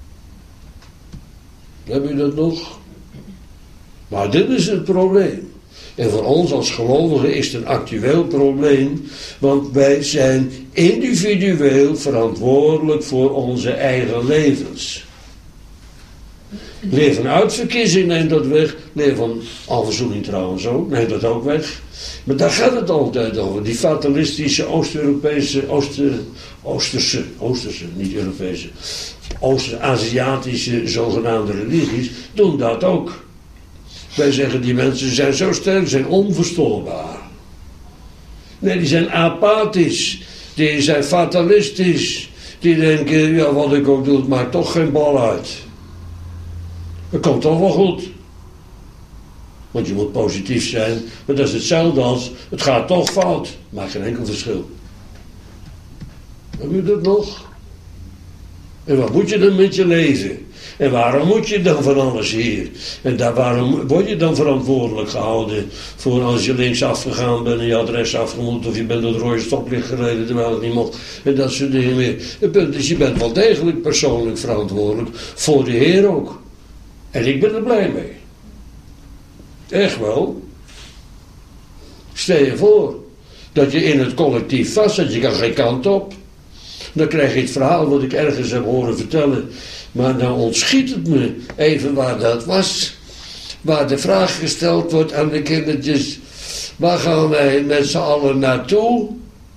Heb je dat nog? Maar dit is het probleem. En voor ons als gelovigen is het een actueel probleem, want wij zijn individueel verantwoordelijk voor onze eigen levens. Leer van uitverkiezing neemt dat weg, leer van alverzoening trouwens ook, neemt dat ook weg. Maar daar gaat het altijd over, die fatalistische Oost-Europese, Ooster, Oosterse, Oosterse, niet Europese, Oost-Aziatische zogenaamde religies doen dat ook. Wij zeggen die mensen zijn zo sterk, zijn onverstoorbaar. Nee, die zijn apathisch. Die zijn fatalistisch. Die denken, ja wat ik ook doe, het maakt toch geen bal uit. Het komt toch wel goed. Want je moet positief zijn. Maar dat is hetzelfde als, het gaat toch fout. Maakt geen enkel verschil. Heb je dat nog? En wat moet je dan met je leven? En waarom moet je dan van alles hier? En daar, waarom word je dan verantwoordelijk gehouden voor als je linksaf gegaan bent en je adres afgemoet of je bent door het rode stoplicht gereden terwijl het niet mocht en dat soort dingen meer. Het punt is, je bent wel degelijk persoonlijk verantwoordelijk voor de Heer ook. En ik ben er blij mee. Echt wel. Stel je voor dat je in het collectief vast zit, je kan geen kant op. Dan krijg je het verhaal wat ik ergens heb horen vertellen. Maar dan ontschiet het me even waar dat was. Waar de vraag gesteld wordt aan de kindertjes. Waar gaan wij met z'n allen naartoe?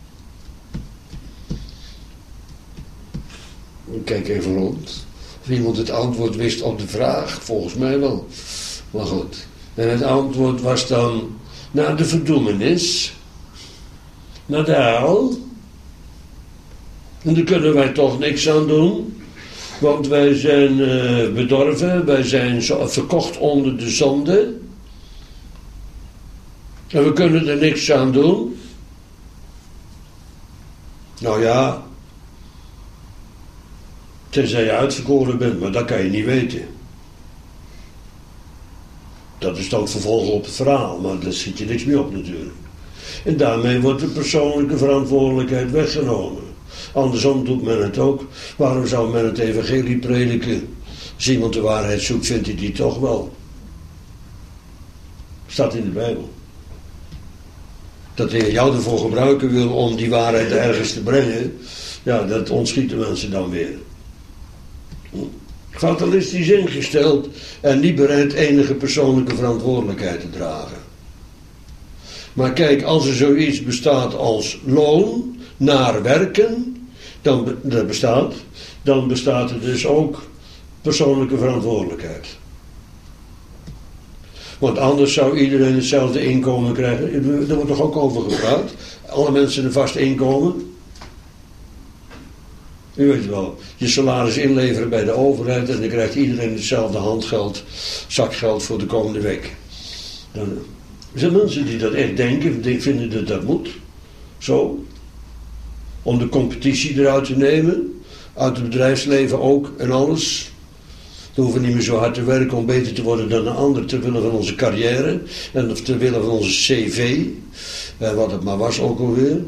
Ik kijk even rond. Of iemand het antwoord wist op de vraag. Volgens mij wel. Maar goed. En het antwoord was dan naar de verdoemenis. Naar de hel. En daar kunnen wij toch niks aan doen. Want wij zijn uh, bedorven, wij zijn zo, verkocht onder de zonde. En we kunnen er niks aan doen. Nou ja, tenzij je uitverkoren bent, maar dat kan je niet weten. Dat is dan het vervolg op het verhaal, maar daar zit je niks meer op natuurlijk. En daarmee wordt de persoonlijke verantwoordelijkheid weggenomen. Andersom doet men het ook. Waarom zou men het evangelie prediken? Als iemand de waarheid zoekt, vindt hij die toch wel. Staat in de Bijbel. Dat de Heer jou ervoor gebruiken wil om die waarheid ergens te brengen. Ja, dat ontschieten mensen dan weer. Fatalistisch ingesteld en niet bereid enige persoonlijke verantwoordelijkheid te dragen. Maar kijk, als er zoiets bestaat als loon, naar werken, dan, dat bestaat, dan bestaat er dus ook persoonlijke verantwoordelijkheid. Want anders zou iedereen hetzelfde inkomen krijgen. Daar wordt toch ook over gepraat? Alle mensen een vast inkomen. U weet wel, je salaris inleveren bij de overheid en dan krijgt iedereen hetzelfde handgeld, zakgeld voor de komende week. Dan, er zijn mensen die dat echt denken, die vinden dat dat moet. Zo. Om de competitie eruit te nemen. Uit het bedrijfsleven ook en alles. We hoeven niet meer zo hard te werken om beter te worden dan een ander ter wille van onze carrière. En ter wille van onze cv. En wat het maar was ook alweer.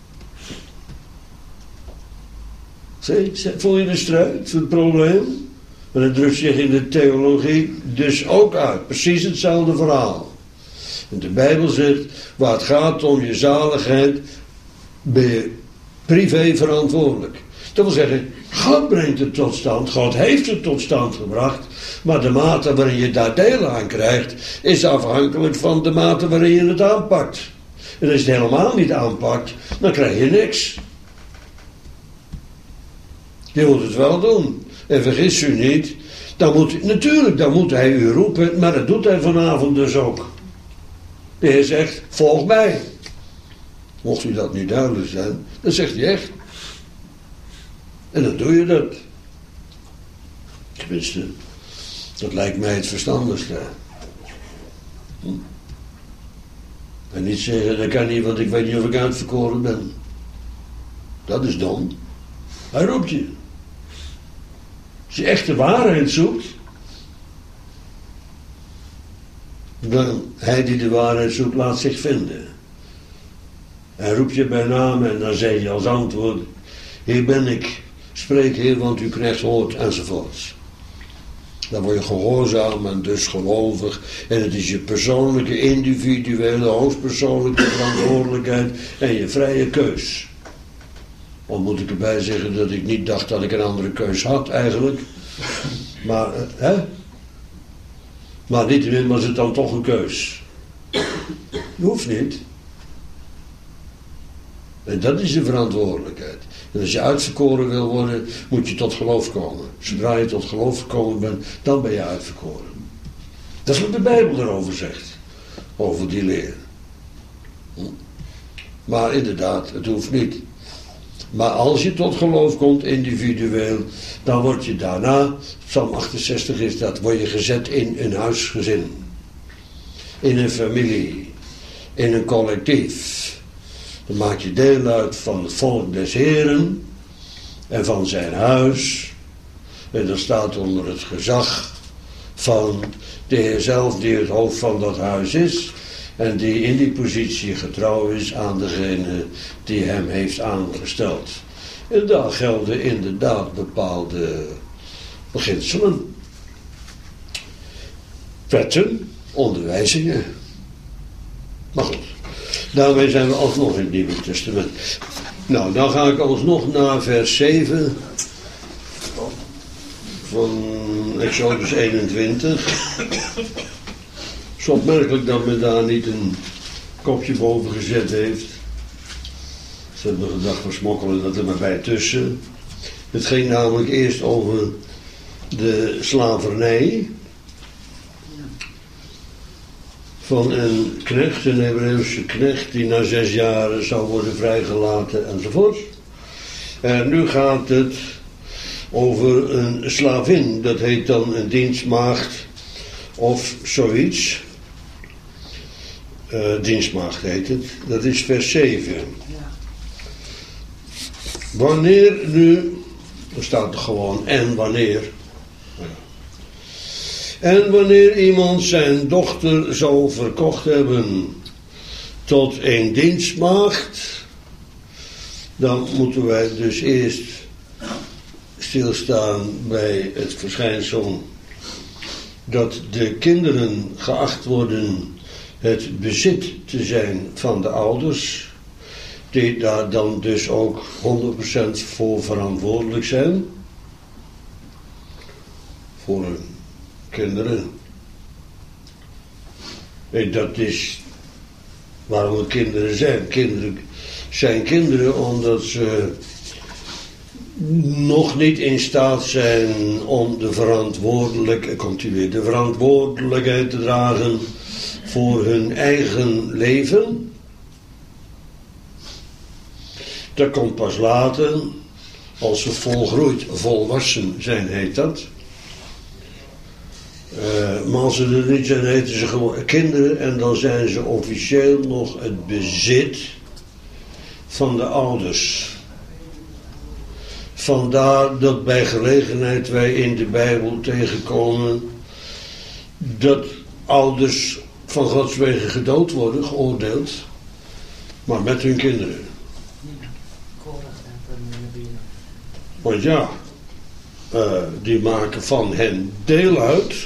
Zie, voel je de strijd, het probleem? En het drukt zich in de theologie dus ook uit. Precies hetzelfde verhaal. En de Bijbel zegt, waar het gaat om je zaligheid, ben je privé verantwoordelijk. Dat wil zeggen, God brengt het tot stand, God heeft het tot stand gebracht, maar de mate waarin je daar deel aan krijgt, is afhankelijk van de mate waarin je het aanpakt. En als je het helemaal niet aanpakt, dan krijg je niks. Je moet het wel doen. En vergis u niet, dan moet, natuurlijk, dan moet hij u roepen, maar dat doet hij vanavond dus ook. De Heer zegt, volg mij. Mocht u dat niet duidelijk zijn, dan zegt hij echt. En dan doe je dat. Tenminste, dat lijkt mij het verstandigste. Hm? En niet zeggen, dat kan niet, want ik weet niet of ik uitverkoren ben. Dat is dom. Hij roept je. Als je echt de waarheid zoekt, dan hij die de waarheid zoekt, laat zich vinden. Hij roept je bij naam en dan zeg je als antwoord, hier ben ik, spreek Heer, want uw knecht hoort, enzovoorts. Dan word je gehoorzaam en dus gelovig. En het is je persoonlijke, individuele, hoogstpersoonlijke verantwoordelijkheid en je vrije keus. Al moet ik erbij zeggen dat ik niet dacht dat ik een andere keus had eigenlijk. Maar, hè? Maar niettemin was het dan toch een keus. Je hoeft niet. En dat is de verantwoordelijkheid. En als je uitverkoren wil worden, moet je tot geloof komen. Zodra je tot geloof gekomen bent, dan ben je uitverkoren. Dat is wat de Bijbel erover zegt. Over die leer. Maar inderdaad, het hoeft niet. Maar als je tot geloof komt, individueel, dan word je daarna, Psalm achtenzestig is dat, word je gezet in een huisgezin. In een familie. In een collectief. Dan maak je deel uit van het volk des Heren en van zijn huis. En dat staat onder het gezag van de Heer zelf, die het hoofd van dat huis is. En die in die positie getrouw is aan degene die hem heeft aangesteld. En daar gelden inderdaad bepaalde beginselen. Wetten, onderwijzingen. Maar goed, daarmee zijn we alsnog in het Nieuwe Testament. Nou, dan ga ik alsnog naar vers zeven van Exodus eenentwintig. Het is opmerkelijk dat men daar niet een kopje boven gezet heeft. Ze hebben gedacht, we smokkelen dat er maar bij tussen. Het ging namelijk eerst over de slavernij van een knecht, een Hebreeuwse knecht, die na zes jaren zou worden vrijgelaten enzovoort. En nu gaat het over een slavin, dat heet dan een dienstmaagd of zoiets. Uh, dienstmaagd heet het, dat is vers zeven. Ja. Wanneer nu, er staat er gewoon en wanneer. Ja. En wanneer iemand zijn dochter zou verkocht hebben tot een dienstmaagd, dan moeten wij dus eerst stilstaan bij het verschijnsel dat de kinderen geacht worden het bezit te zijn van de ouders, die daar dan dus ook honderd procent voor verantwoordelijk zijn, voor hun kinderen. En dat is waarom het kinderen zijn. Kinderen zijn kinderen omdat ze nog niet in staat zijn om de verantwoordelijkheid, komt u weer, de verantwoordelijkheid te dragen voor hun eigen leven. Dat komt pas later, als ze volgroeid, volwassen zijn, heet dat. Uh, maar als ze er niet zijn, heten ze gewoon kinderen en dan zijn ze officieel nog het bezit van de ouders. Vandaar dat bij gelegenheid wij in de Bijbel tegenkomen dat ouders van Gods wegen gedood worden, geoordeeld, maar met hun kinderen. Want ja, uh, die maken van hen deel uit,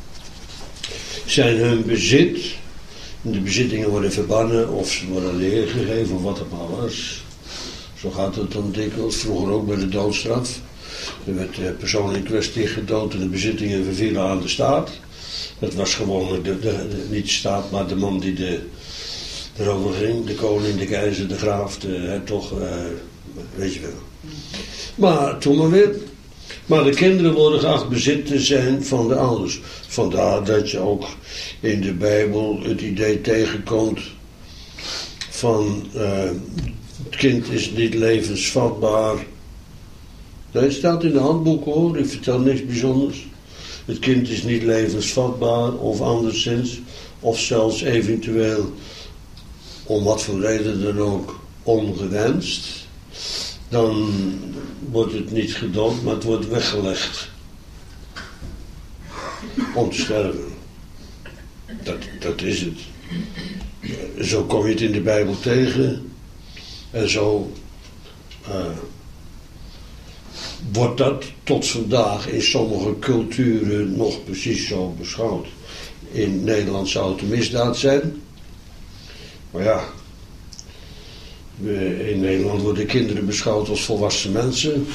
zijn hun bezit, de bezittingen worden verbannen of ze worden leergegeven of wat het maar was. Zo gaat het dan dikwijls, vroeger ook bij de doodstraf. Er werd de persoon in kwestie gedood en de bezittingen vervielen aan de staat. Dat was gewoon de, de, de, niet de staat, maar de man die de, erover ging. De koning, de keizer, de graaf, de hertog, uh, weet je wel. Maar toen maar weer. Maar de kinderen worden geacht bezit te zijn van de ouders. Vandaar dat je ook in de Bijbel het idee tegenkomt van uh, het kind is niet levensvatbaar. Nee, het staat in de handboeken hoor, ik vertel niks bijzonders. Het kind is niet levensvatbaar of anderszins, of zelfs eventueel, om wat voor reden dan ook, ongewenst. Dan wordt het niet gedood, maar het wordt weggelegd. Om te sterven. Dat, dat is het. Zo kom je het in de Bijbel tegen. En zo uh, wordt dat tot vandaag in sommige culturen nog precies zo beschouwd. In Nederland zou het een misdaad zijn. Maar ja, we, in Nederland worden kinderen beschouwd als volwassen mensen.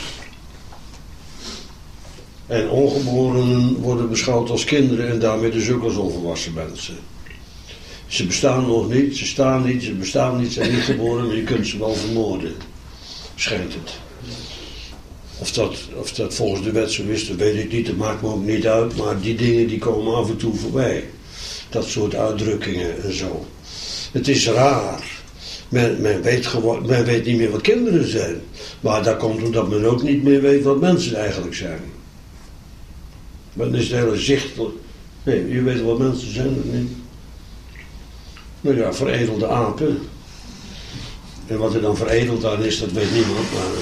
En ongeborenen worden beschouwd als kinderen en daarmee dus ook als onvolwassen mensen. Ze bestaan nog niet, ze staan niet, ze bestaan niet, ze zijn niet geboren, maar je kunt ze wel vermoorden. Schijnt het. Of dat, of dat volgens de wet zo is, dat weet ik niet, dat maakt me ook niet uit, maar die dingen die komen af en toe voorbij. Dat soort uitdrukkingen en zo. Het is raar. Men, men, weet gewoon, men weet niet meer wat kinderen zijn. Maar dat komt omdat men ook niet meer weet wat mensen eigenlijk zijn. Men is het hele zichtelijk. Nee, je weet wat mensen zijn, of niet? Nou ja, veredelde apen. En wat er dan veredeld aan is, dat weet niemand, maar...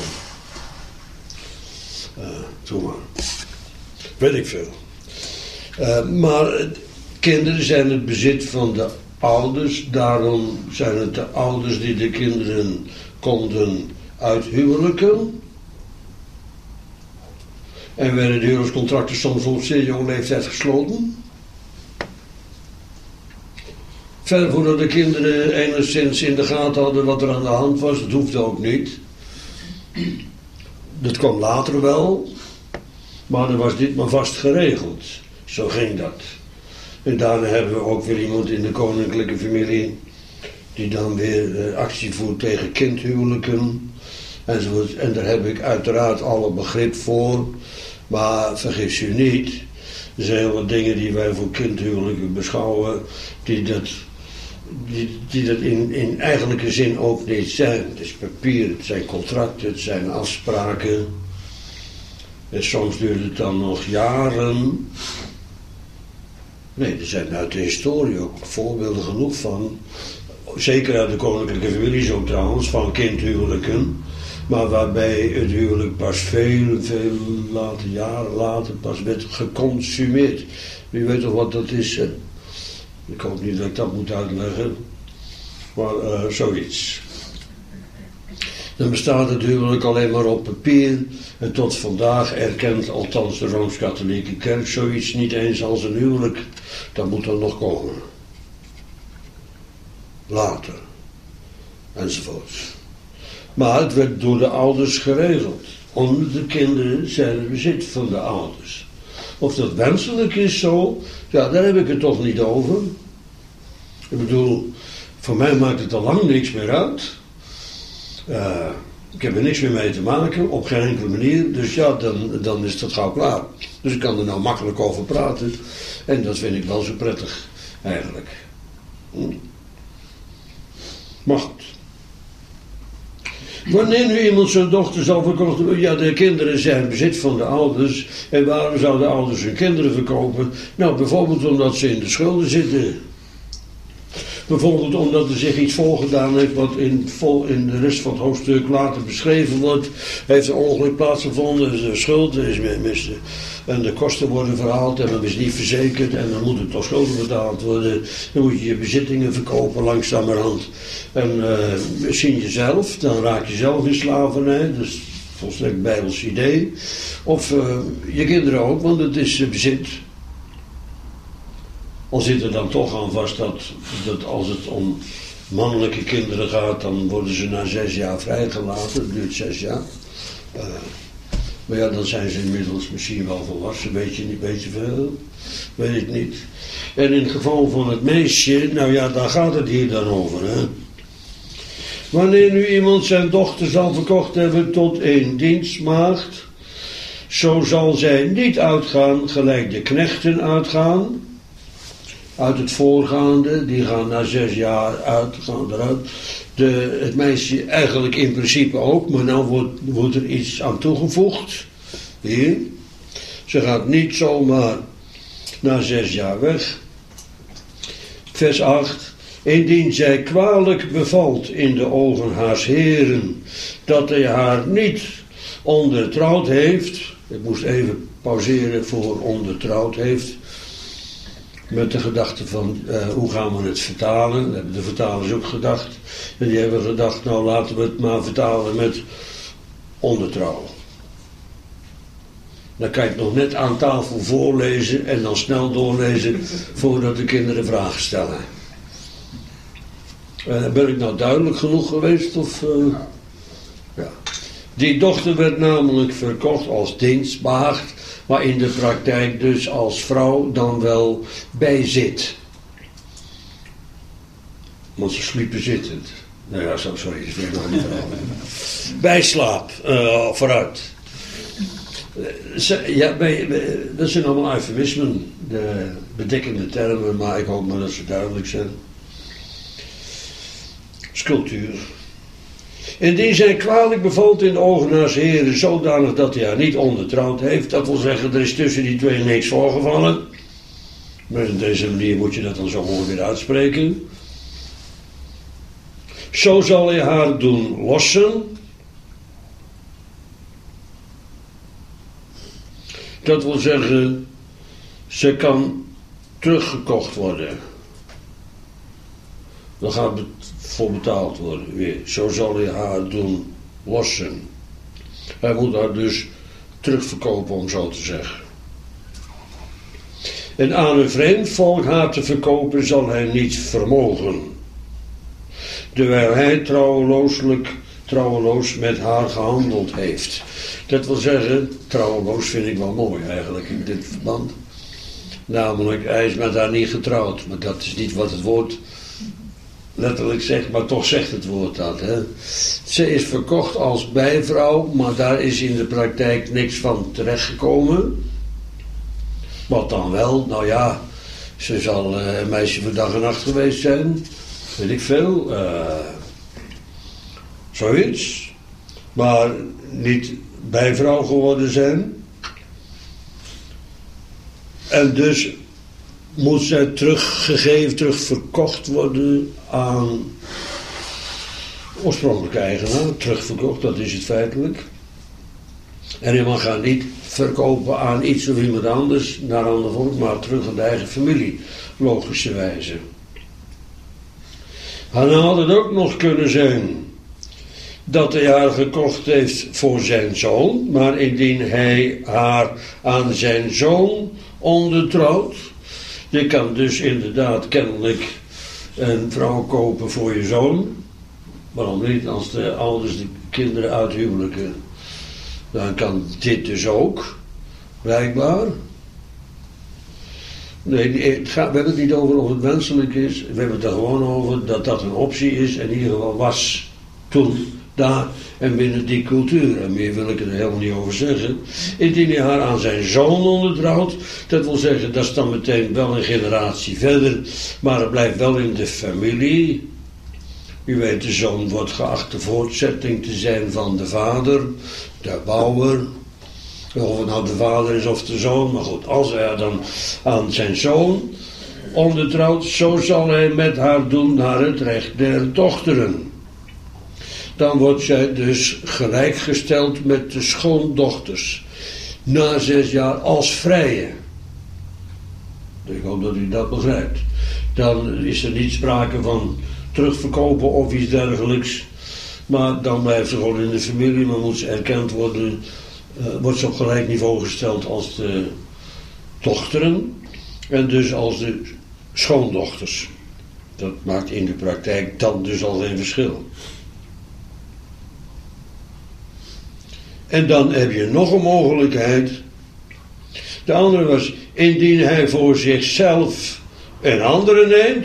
Uh, doe maar. Weet ik veel. Uh, maar kinderen zijn het bezit van de ouders. Daarom zijn het de ouders die de kinderen konden uithuwelijken. En werden de huwelijkscontracten soms op zeer jonge leeftijd gesloten. Verder voordat de kinderen enigszins in de gaten hadden wat er aan de hand was, dat hoefde ook niet. Dat kwam later wel, maar dan was dit maar vast geregeld. Zo ging dat. En daarna hebben we ook weer iemand in de koninklijke familie die dan weer uh, actie voert tegen kindhuwelijken. Enzovoort. En daar heb ik uiteraard alle begrip voor. Maar vergis u niet, er zijn heel wat dingen die wij voor kindhuwelijken beschouwen, die dat, die, die dat in, in eigenlijke zin ook niet zijn. Het is papier, het zijn contracten, het zijn afspraken. En soms duurt het dan nog jaren. Nee, er zijn uit de historie ook voorbeelden genoeg van. Zeker uit de koninklijke families ook trouwens, van kindhuwelijken. Maar waarbij het huwelijk pas veel, veel later, jaren later, pas werd geconsumeerd. Wie weet toch wat dat is? Hè? Ik hoop niet dat ik dat moet uitleggen. Maar uh, zoiets. Dan bestaat het huwelijk alleen maar op papier. En tot vandaag erkent althans de Rooms-Katholieke Kerk zoiets niet eens als een huwelijk. Dat moet er nog komen. Later. Enzovoorts. Maar het werd door de ouders geregeld. Onder de kinderen zijn het bezit van de ouders. Of dat wenselijk is zo, ja, daar heb ik het toch niet over. Ik bedoel, voor mij maakt het al lang niks meer uit. Uh, ik heb er niks meer mee te maken, op geen enkele manier. Dus ja, dan, dan is dat gauw klaar. Dus ik kan er nou makkelijk over praten. En dat vind ik wel zo prettig, eigenlijk. Hm. Maar goed. Wanneer nu iemand zijn dochter zal verkochten, ja, de kinderen zijn bezit van de ouders. En waarom zouden de ouders hun kinderen verkopen? Nou, bijvoorbeeld omdat ze in de schulden zitten. Bijvoorbeeld omdat er zich iets voorgedaan heeft wat in, vol, in de rest van het hoofdstuk later beschreven wordt. Heeft een ongeluk plaatsgevonden, de schuld is mis, en de kosten worden verhaald en dan is niet verzekerd en dan moeten toch schulden betaald worden. Dan moet je je bezittingen verkopen langzamerhand. En uh, misschien jezelf, dan raak je zelf in slavernij, dus volstrekt bijbels idee. Of uh, je kinderen ook, want het is uh, bezit. Al zit er dan toch aan vast dat, dat als het om mannelijke kinderen gaat, dan worden ze na zes jaar vrijgelaten. Het duurt zes jaar. Uh, maar ja, dan zijn ze inmiddels misschien wel volwassen. Weet je niet, weet je veel? Weet ik niet. En in het geval van het meisje, nou ja, daar gaat het hier dan over. Hè? Wanneer nu iemand zijn dochter zal verkocht hebben tot een dienstmaagd, zo zal zij niet uitgaan gelijk de knechten uitgaan. Uit het voorgaande, die gaan na zes jaar uit, gaan eruit. De, het meisje eigenlijk in principe ook, maar nou wordt, wordt er iets aan toegevoegd. Hier. Ze gaat niet zomaar na zes jaar weg. Vers acht. Indien zij kwalijk bevalt in de ogen haars heren, dat hij haar niet ondertrouwd heeft. Ik moest even pauzeren voor ondertrouwd heeft. Met de gedachte van, uh, hoe gaan we het vertalen? Dat hebben de vertalers ook gedacht. En die hebben gedacht, nou laten we het maar vertalen met ondertrouw. Dan kan je het nog net aan tafel voorlezen en dan snel doorlezen voordat de kinderen vragen stellen. Uh, ben ik nou duidelijk genoeg geweest? Of, uh, ja. Die dochter werd namelijk verkocht als dienstmaagd, maar in de praktijk dus als vrouw dan wel bijzit. Want ze sliepen zittend. Nou ja, zo, sorry, dat vind ik nog niet verhaal. Bijslaap, uh, vooruit. Ja, bij, bij, dat zijn allemaal eufemismen, de bedekkende termen, maar ik hoop maar dat ze duidelijk zijn. Sculptuur. Indien zij kwalijk bevalt in de ogen haars heren, zodanig dat hij haar niet ondertrouwd heeft, dat wil zeggen, er is tussen die twee niks voorgevallen. Maar op deze manier moet je dat dan zo gewoon weer uitspreken. Zo zal hij haar doen lossen. Dat wil zeggen, ze kan teruggekocht worden. Dan gaat het voor betaald worden weer. Zo zal hij haar doen lossen. Hij moet haar dus terugverkopen, om zo te zeggen. En aan een vreemd volk haar te verkopen zal hij niet vermogen. Terwijl hij trouwelooselijk, trouweloos met haar gehandeld heeft. Dat wil zeggen, trouweloos vind ik wel mooi eigenlijk in dit verband. Namelijk, hij is met haar niet getrouwd. Maar dat is niet wat het woord letterlijk zegt, maar toch zegt het woord dat. Hè? Ze is verkocht als bijvrouw, maar daar is in de praktijk niks van terechtgekomen. Wat dan wel? Nou ja, ze zal uh, een meisje voor dag en nacht geweest zijn. Weet ik veel. Uh, zoiets. Maar niet bijvrouw geworden zijn. En dus moet zij teruggegeven, terugverkocht worden aan oorspronkelijke eigenaar. Terugverkocht, dat is het feitelijk. En je mag haar niet verkopen aan iets of iemand anders, naar ander volk, maar terug aan de eigen familie, logischerwijze. En dan had het ook nog kunnen zijn dat hij haar gekocht heeft voor zijn zoon, maar indien hij haar aan zijn zoon ondertrouwt. Je kan dus inderdaad kennelijk een vrouw kopen voor je zoon. Waarom niet? Als de ouders de kinderen uithuwelijken, dan kan dit dus ook, blijkbaar. Nee, het gaat, we hebben het niet over of het wenselijk is. We hebben het er gewoon over dat dat een optie is. En in ieder geval was toen daar en binnen die cultuur. En meer wil ik er helemaal niet over zeggen. Indien hij haar aan zijn zoon ondertrouwt, dat wil zeggen, dat is dan meteen wel een generatie verder, maar het blijft wel in de familie. U weet, de zoon wordt geacht de voortzetting te zijn van de vader, de bouwer. Of het nou de vader is of de zoon, maar goed, als hij dan aan zijn zoon ondertrouwt, zo zal hij met haar doen naar het recht der dochteren. Dan wordt zij dus gelijkgesteld met de schoondochters, na zes jaar als vrije. Ik hoop dat u dat begrijpt. Dan is er niet sprake van terugverkopen of iets dergelijks, maar dan blijft ze gewoon in de familie, maar moet ze erkend worden, uh, wordt ze op gelijk niveau gesteld als de dochteren en dus als de schoondochters. Dat maakt in de praktijk dan dus al geen verschil. En dan heb je nog een mogelijkheid. De andere was, indien hij voor zichzelf een andere neemt.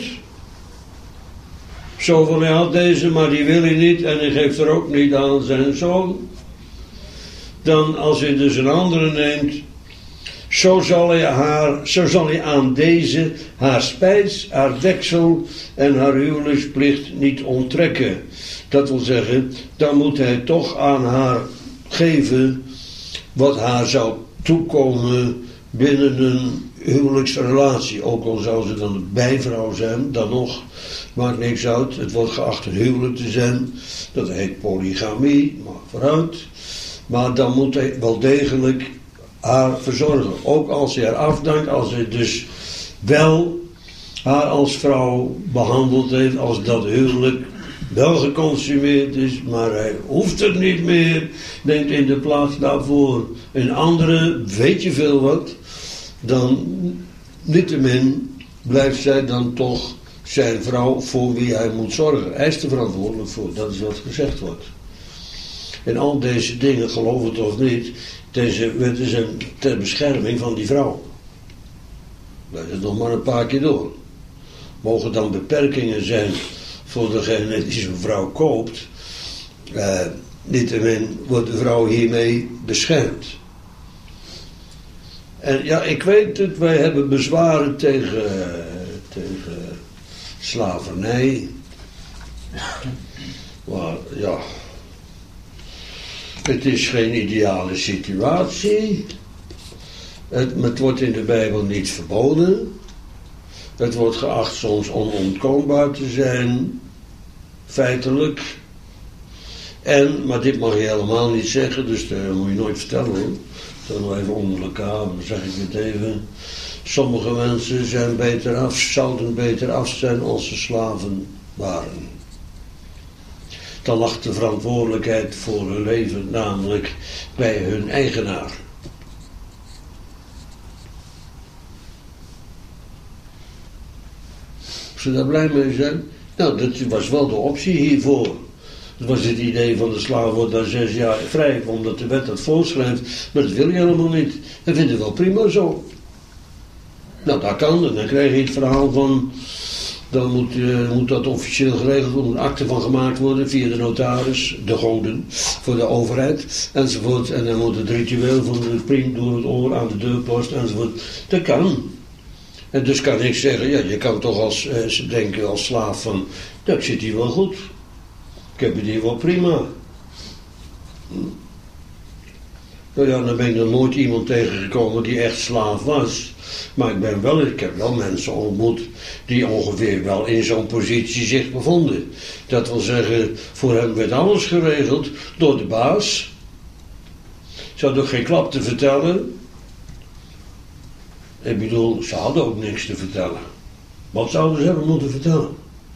Zo van, hij had deze, maar die wil hij niet en hij geeft er ook niet aan zijn zoon. Dan, als hij dus een andere neemt, zo zal hij, haar, zo zal hij aan deze haar spijs, haar deksel en haar huwelijksplicht niet onttrekken. Dat wil zeggen, dan moet hij toch aan haar geven wat haar zou toekomen binnen een huwelijksrelatie. Ook al zou ze dan een bijvrouw zijn, dan nog, maakt niks uit. Het wordt geacht een huwelijk te zijn. Dat heet polygamie, maar vooruit. Maar dan moet hij wel degelijk haar verzorgen. Ook als hij haar afdankt, als hij dus wel haar als vrouw behandeld heeft, als dat huwelijk wel geconsumeerd is, maar hij hoeft het niet meer, neemt in de plaats daarvoor een andere, weet je veel wat, dan niettemin blijft zij dan toch zijn vrouw voor wie hij moet zorgen. Hij is er verantwoordelijk voor, dat is wat gezegd wordt. En al deze dingen, geloof het of niet, deze wetten zijn ter bescherming van die vrouw. Blijf het nog maar een paar keer door. Mogen dan beperkingen zijn voor degene die zo'n vrouw koopt. Uh, niettemin wordt de vrouw hiermee beschermd. En ja, ik weet het, wij hebben bezwaren tegen, uh, tegen slavernij. Maar ja, het is geen ideale situatie. Het, het wordt in de Bijbel niet verboden. Het wordt geacht soms onontkoombaar te zijn, feitelijk. En, maar dit mag je helemaal niet zeggen, dus dat moet je nooit vertellen hoor. Dan nog even onder elkaar, dan zeg ik het even. Sommige mensen zijn beter af, zouden beter af zijn als ze slaven waren. Dan lag de verantwoordelijkheid voor hun leven namelijk bij hun eigenaar. Of ze daar blij mee zijn? Nou, dat was wel de optie hiervoor. Dat was het idee van de slaaf wordt daar zes jaar vrij, omdat de wet dat voorschrijft. Maar dat wil je helemaal niet. Hij vindt het wel prima zo. Nou, dat kan. En dan krijg je het verhaal van, dan moet, uh, moet dat officieel geregeld worden, een akte van gemaakt worden via de notaris, de goden, voor de overheid, enzovoort. En dan moet het ritueel van de priem door het oor aan de deurpost, enzovoort. Dat kan. En dus kan ik zeggen, ja, je kan toch als, uh, denken als slaaf van, dat zit hier wel goed. Ik heb het hier wel prima. Hm. Nou ja, dan ben ik nog nooit iemand tegengekomen die echt slaaf was. Maar ik, ben wel, ik heb wel mensen ontmoet die ongeveer wel in zo'n positie zich bevonden. Dat wil zeggen, voor hen werd alles geregeld door de baas. Ze hadden ook geen klap te vertellen. Ik bedoel, ze hadden ook niks te vertellen. Wat zouden ze hebben moeten vertellen?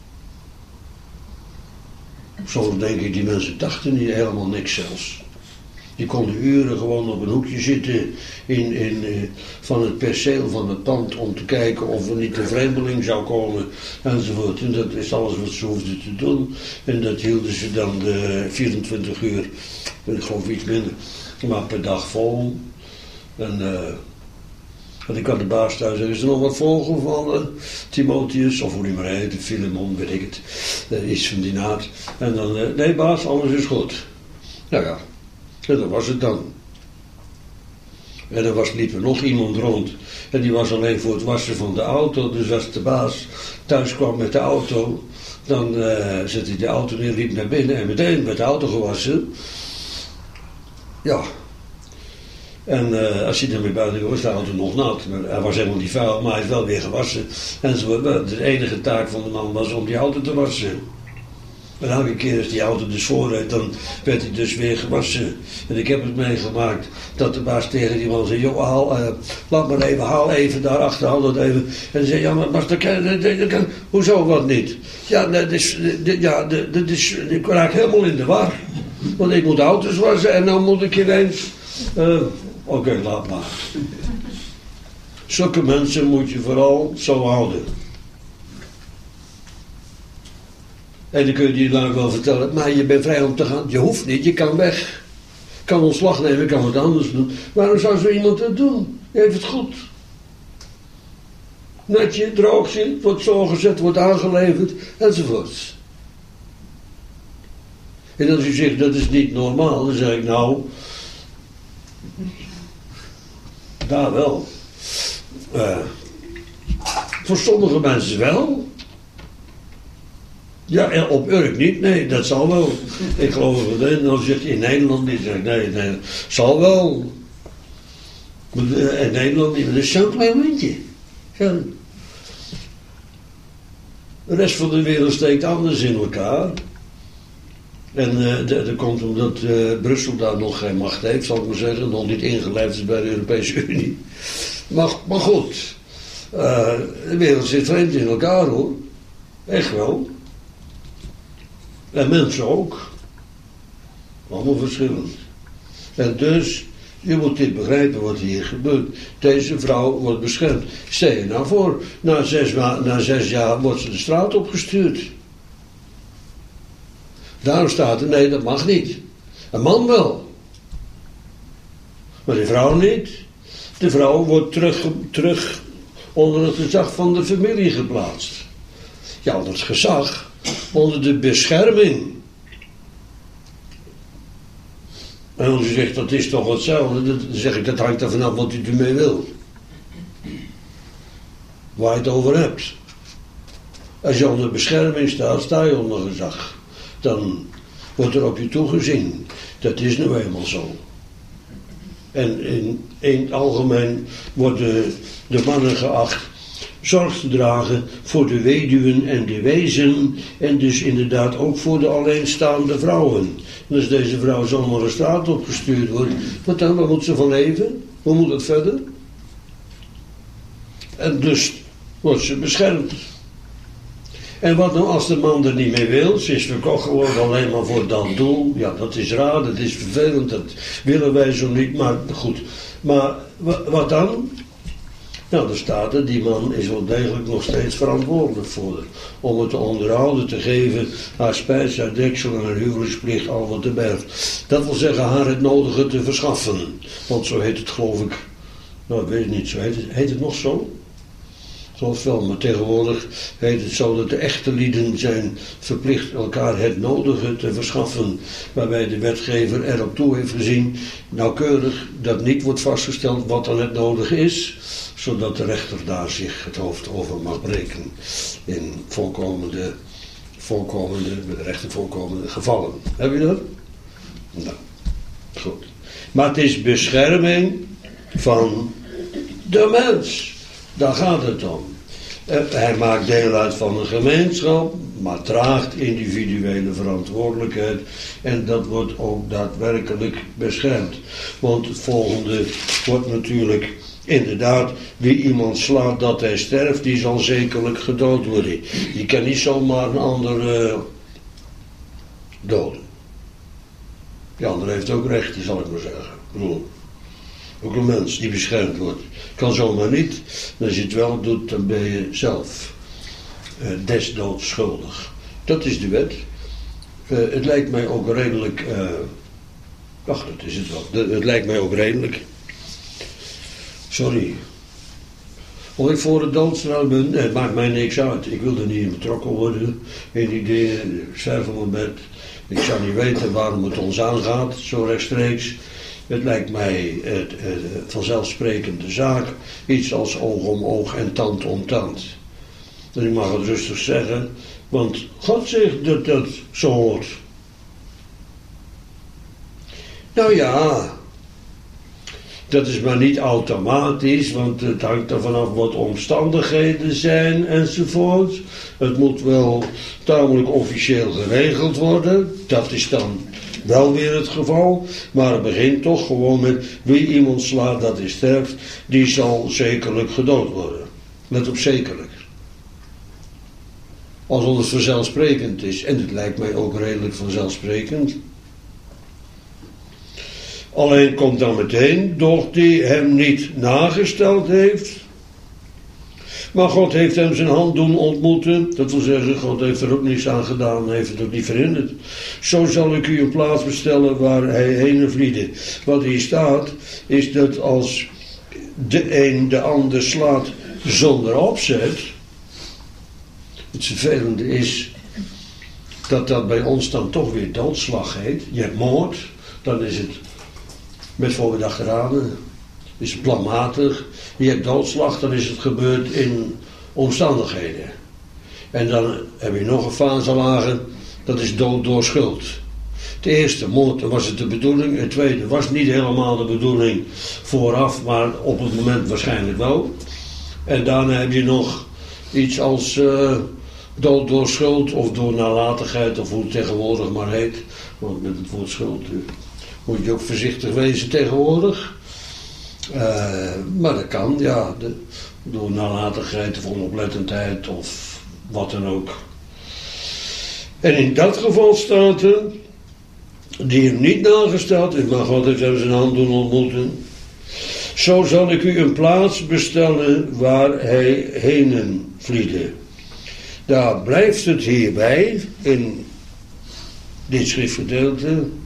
Soms denk ik, die mensen dachten niet helemaal niks zelfs. Die konden uren gewoon op een hoekje zitten in, in, uh, van het perceel van het pand om te kijken of er niet een vreemdeling zou komen enzovoort. En dat is alles wat ze hoefden te doen. En dat hielden ze dan de vierentwintig uur, ik geloof iets minder, maar per dag vol. En uh, Want ik had de baas thuis zeggen, is er nog wat voorgevallen? Timotheus, of hoe die maar heet, Filemon, weet ik het. Uh, iets van die naad. En dan, uh, nee baas, alles is goed. Nou ja, en dat was het dan. En er was, liep er nog iemand rond. En die was alleen voor het wassen van de auto. Dus als de baas thuis kwam met de auto, dan uh, zette hij de auto neer, liep naar binnen en meteen werd de auto gewassen. Ja. En uh, als hij ermee buiten was, de auto nog nat. Maar hij was helemaal niet vuil, maar hij is wel weer gewassen. En zo, de enige taak van de man was om die auto te wassen. En elke keer als die auto dus voorreed, dan werd hij dus weer gewassen. En ik heb het meegemaakt dat de baas tegen die man zei, joh, haal, uh, laat maar even, haal even daarachter, haal dat even. En hij zei, ja, maar dat kan, dat, dat kan, hoezo wat niet? Ja, dat is, dat, ja, dat is, ik raak helemaal in de war. Want ik moet auto's wassen en dan moet ik ineens... Uh, Oké, okay, laat maar. Zulke mensen moet je vooral zo houden. En dan kun je die lang wel vertellen, maar je bent vrij om te gaan. Je hoeft niet, je kan weg. Kan ontslag nemen, kan wat anders doen. Waarom zou zo iemand dat doen? Je heeft het goed. Netje, droogje, wordt zo gezet, wordt aangeleverd, enzovoorts. En als u zegt, dat is niet normaal, dan zeg ik, nou... Daar wel. Uh, voor sommige mensen wel. Ja, en op Urk niet. Nee, dat zal wel. Ik geloof het. En dan zegt in Nederland niet. Zeg, nee, nee, zal wel. In Nederland niet. Dat is zo'n klein windje. Ja. De rest van de wereld steekt anders in elkaar. En uh, dat komt omdat uh, Brussel daar nog geen macht heeft, zal ik maar zeggen. Nog niet ingelijfd is bij de Europese Unie. Maar, maar goed. Uh, de wereld zit vreemd in elkaar hoor. Echt wel. En mensen ook. Allemaal verschillend. En dus, je moet dit begrijpen wat hier gebeurt. Deze vrouw wordt beschermd. Stel je nou voor, na zes, na zes jaar wordt ze de straat opgestuurd. Daarom staat er, nee dat mag niet. Een man wel. Maar de vrouw niet. De vrouw wordt terug, terug onder het gezag van de familie geplaatst. Ja, onder het gezag. Onder de bescherming. En als u zegt, dat is toch hetzelfde. Dan zeg ik, dat hangt er vanaf wat u ermee wil. Waar je het over hebt. Als je onder bescherming staat, sta je onder gezag. Dan wordt er op je toegezien. Dat is nu eenmaal zo. En in, in het algemeen worden de mannen geacht zorg te dragen voor de weduwen en de wezen. En dus inderdaad ook voor de alleenstaande vrouwen. En als deze vrouw zomaar de straat opgestuurd wordt, wat dan? Waar moet ze van leven? Hoe moet het verder? En dus wordt ze beschermd. En wat nou als de man er niet mee wil? Ze is verkocht geworden alleen maar voor dat doel. Ja, dat is raar, dat is vervelend, dat willen wij zo niet, maar goed. Maar wat dan? Nou, dan staat er, die man is wel degelijk nog steeds verantwoordelijk voor. Om het te onderhouden, te geven, haar spijs, haar deksel en haar huwelijksplicht allemaal te bergen. Dat wil zeggen, haar het nodige te verschaffen. Want zo heet het, geloof ik, nou ik weet het niet, zo heet het, heet het nog zo? Geloof wel, maar tegenwoordig heet het zo dat de echte lieden zijn verplicht elkaar het nodige te verschaffen. Waarbij de wetgever erop toe heeft gezien, nauwkeurig, dat niet wordt vastgesteld wat dan het nodige is. Zodat de rechter daar zich het hoofd over mag breken. In voorkomende, voorkomende, met de rechter voorkomende gevallen. Heb je dat? Nou, goed. Maar het is bescherming van de mens. Daar gaat het om. Hij maakt deel uit van een gemeenschap, maar draagt individuele verantwoordelijkheid. En dat wordt ook daadwerkelijk beschermd. Want het volgende wordt natuurlijk inderdaad, wie iemand slaat dat hij sterft, die zal zekerlijk gedood worden. Die kan niet zomaar een ander uh, doden. Die ander heeft ook rechten, zal ik maar zeggen. Bedoel, ook een mens die beschermd wordt. Kan zomaar niet. En als je het wel doet, dan ben je zelf uh, desdoods schuldig. Dat is de wet. Uh, het lijkt mij ook redelijk... Uh, wacht, dat is het wel. De, het lijkt mij ook redelijk... Sorry. Of ik voor de doodstraf ben, nee, het maakt mij niks uit. Ik wil er niet in betrokken worden. In die dingen, ik sterf op mijn bed. Ik zou niet weten waarom het ons aangaat, zo rechtstreeks. Het lijkt mij het, het, het vanzelfsprekende zaak. Iets als oog om oog en tand om tand. Dus ik mag het rustig zeggen, want God zegt dat dat zo hoort. Nou ja, dat is maar niet automatisch, want het hangt er vanaf wat omstandigheden zijn enzovoort. Het moet wel tamelijk officieel geregeld worden, dat is dan wel weer het geval. Maar het begint toch gewoon met wie iemand slaat dat is sterft, die zal zekerlijk gedood worden. Let op zekerlijk. Alsof het vanzelfsprekend is, en het lijkt mij ook redelijk vanzelfsprekend. Alleen komt dan meteen, doch die hem niet nagesteld heeft. Maar God heeft hem zijn hand doen ontmoeten. Dat wil zeggen, God heeft er ook niets aan gedaan, heeft het ook niet verhinderd. Zo zal ik u een plaats bestellen waar hij heen vliede. Wat hier staat, is dat als de een de ander slaat zonder opzet. Het vervelende is dat dat bij ons dan toch weer doodslag heet. Je hebt moord, dan is het met voorbedachte raden, is het planmatig. Je hebt doodslag, dan is het gebeurd in omstandigheden. En dan heb je nog een fase lager, dat is dood door schuld. Het eerste, moord, was het de bedoeling. Het tweede was niet helemaal de bedoeling vooraf, maar op het moment waarschijnlijk wel. En daarna heb je nog iets als uh, dood door schuld of door nalatigheid, of hoe het tegenwoordig maar heet. Want met het woord schuld uh, moet je ook voorzichtig wezen tegenwoordig. Uh, maar dat kan, ja, de, door nalatigheid of onoplettendheid of wat dan ook. En in dat geval staat er, die hem niet nagesteld is, maar God heeft hem zijn hand doen ontmoeten. Zo zal ik u een plaats bestellen waar hij henen vliede. Daar blijft het hierbij, in dit schriftgedeelte.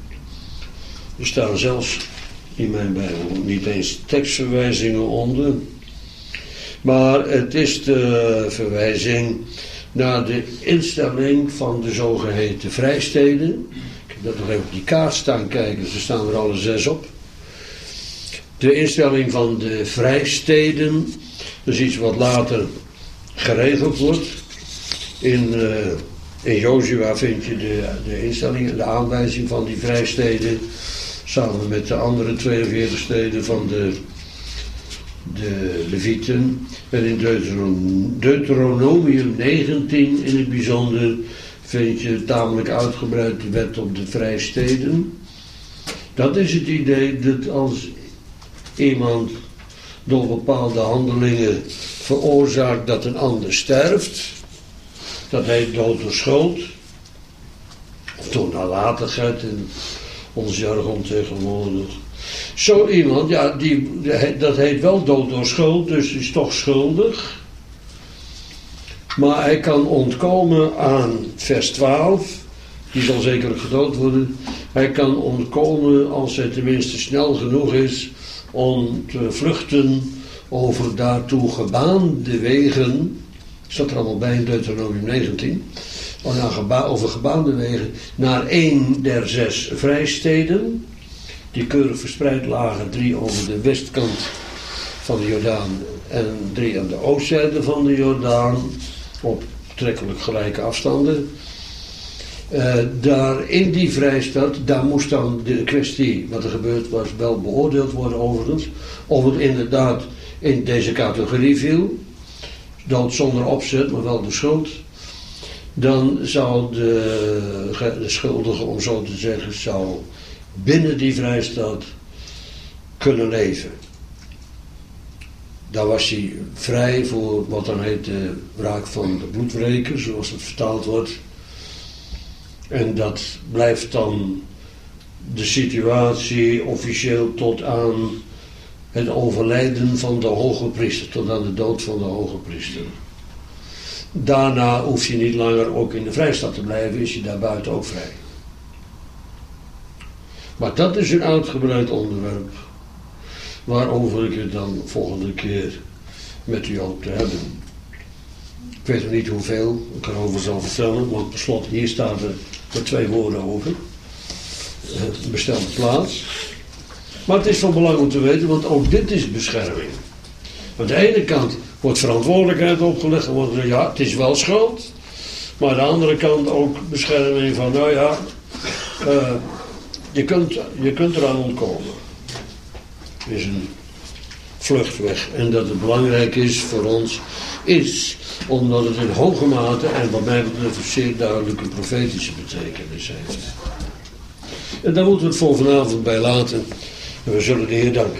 Er staan zelfs in mijn Bijbel niet eens tekstverwijzingen onder. Maar het is de verwijzing naar de instelling van de zogeheten vrijsteden. Ik heb dat nog even op die kaart staan kijken, ze staan er alle zes op. De instelling van de vrijsteden, dat is iets wat later geregeld wordt. In, uh, in Jozua vind je de, de instelling, de aanwijzing van die vrijsteden, samen met de andere tweeënveertig steden van de, de Levieten. En in Deuteron- Deuteronomium negentien in het bijzonder vind je tamelijk uitgebreid de wet op de vrijsteden. Dat is het idee dat als iemand door bepaalde handelingen veroorzaakt dat een ander sterft, dat heet dood door schuld, of door nalatigheid in ons jargon tegenwoordig. Zo iemand, ja, die, dat heet wel dood door schuld, dus is toch schuldig. Maar hij kan ontkomen aan vers twaalf, die zal zekerlijk gedood worden. Hij kan ontkomen als hij tenminste snel genoeg is om te vluchten over daartoe gebaande wegen. Staat er allemaal bij in Deuteronomium negentien. Over gebaande wegen naar één der zes vrijsteden, die keurig verspreid lagen, drie over de westkant van de Jordaan en drie aan de oostzijde van de Jordaan, op betrekkelijk gelijke afstanden. Uh, daar in die vrijstad, daar moest dan de kwestie wat er gebeurd was wel beoordeeld worden overigens, of het inderdaad in deze categorie viel, dood zonder opzet, maar wel de schuld. Dan zou de, de schuldige, om zo te zeggen, zou binnen die vrijstad kunnen leven. Daar was hij vrij voor wat dan heet de wraak van de bloedwreker, zoals het vertaald wordt. En dat blijft dan de situatie officieel tot aan het overlijden van de hoge priester, tot aan de dood van de hoge priester. Daarna hoef je niet langer ook in de vrijstad te blijven, is je daar buiten ook vrij. Maar dat is een uitgebreid onderwerp, waarover ik het dan volgende keer met u ook te hebben. Ik weet nog niet hoeveel ik erover zal vertellen, want per slot hier staat er maar twee woorden over. Bestelde plaats. Maar het is van belang om te weten, want ook dit is bescherming. Aan de ene kant wordt verantwoordelijkheid opgelegd, en wordt er, ja, het is wel schuld. Maar aan de andere kant ook bescherming van, nou ja, uh, je, kunt, je kunt eraan ontkomen. Het is een vluchtweg. En dat het belangrijk is voor ons, is omdat het in hoge mate, en wat mij betreft een zeer duidelijke profetische betekenis heeft. En daar moeten we het voor vanavond bij laten. En we zullen de Heer danken.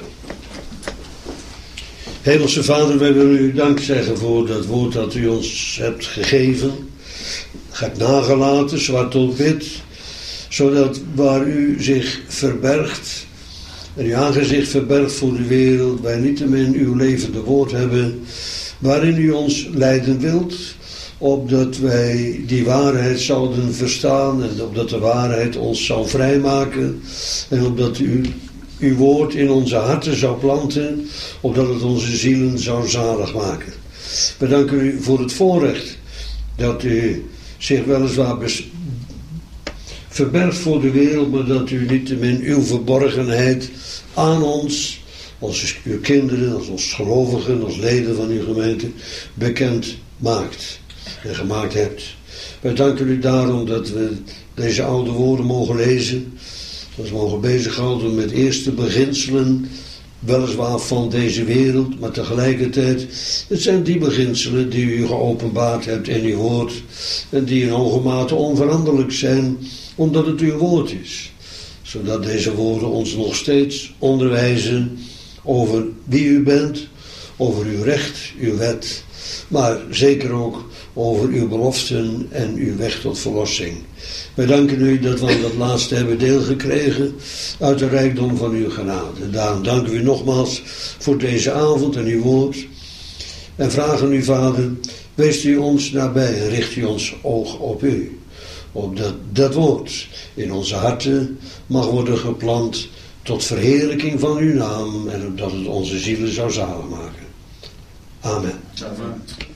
Hemelse Vader, wij willen u dank zeggen voor dat woord dat u ons hebt gegeven. Gaat nagelaten, zwart op wit. Zodat waar u zich verbergt, en uw aangezicht verbergt voor de wereld, wij niettemin uw levende woord hebben, waarin u ons leiden wilt, opdat wij die waarheid zouden verstaan en opdat de waarheid ons zou vrijmaken en opdat u uw woord in onze harten zou planten, opdat het onze zielen zou zalig maken. We danken u voor het voorrecht dat u zich weliswaar bes- verbergt voor de wereld, maar dat u niettemin uw verborgenheid aan ons, als uw kinderen, als ons gelovigen, als leden van uw gemeente, bekend maakt en gemaakt hebt. Wij danken u daarom dat we deze oude woorden mogen lezen, dat we mogen bezighouden met eerste beginselen, weliswaar van deze wereld, maar tegelijkertijd, het zijn die beginselen die u geopenbaard hebt in uw woord en die in hoge mate onveranderlijk zijn, omdat het uw woord is. Zodat deze woorden ons nog steeds onderwijzen over wie u bent, over uw recht, uw wet, maar zeker ook over uw beloften en uw weg tot verlossing. Wij danken u dat we aan dat laatste hebben deel gekregen uit de rijkdom van uw genade. Daarom danken we u nogmaals voor deze avond en uw woord. En vragen u, Vader, wees u ons nabij en richt u ons oog op u. Opdat dat woord in onze harten mag worden geplant tot verheerlijking van uw naam en opdat het onze zielen zou zalig maken. Amen. Amen.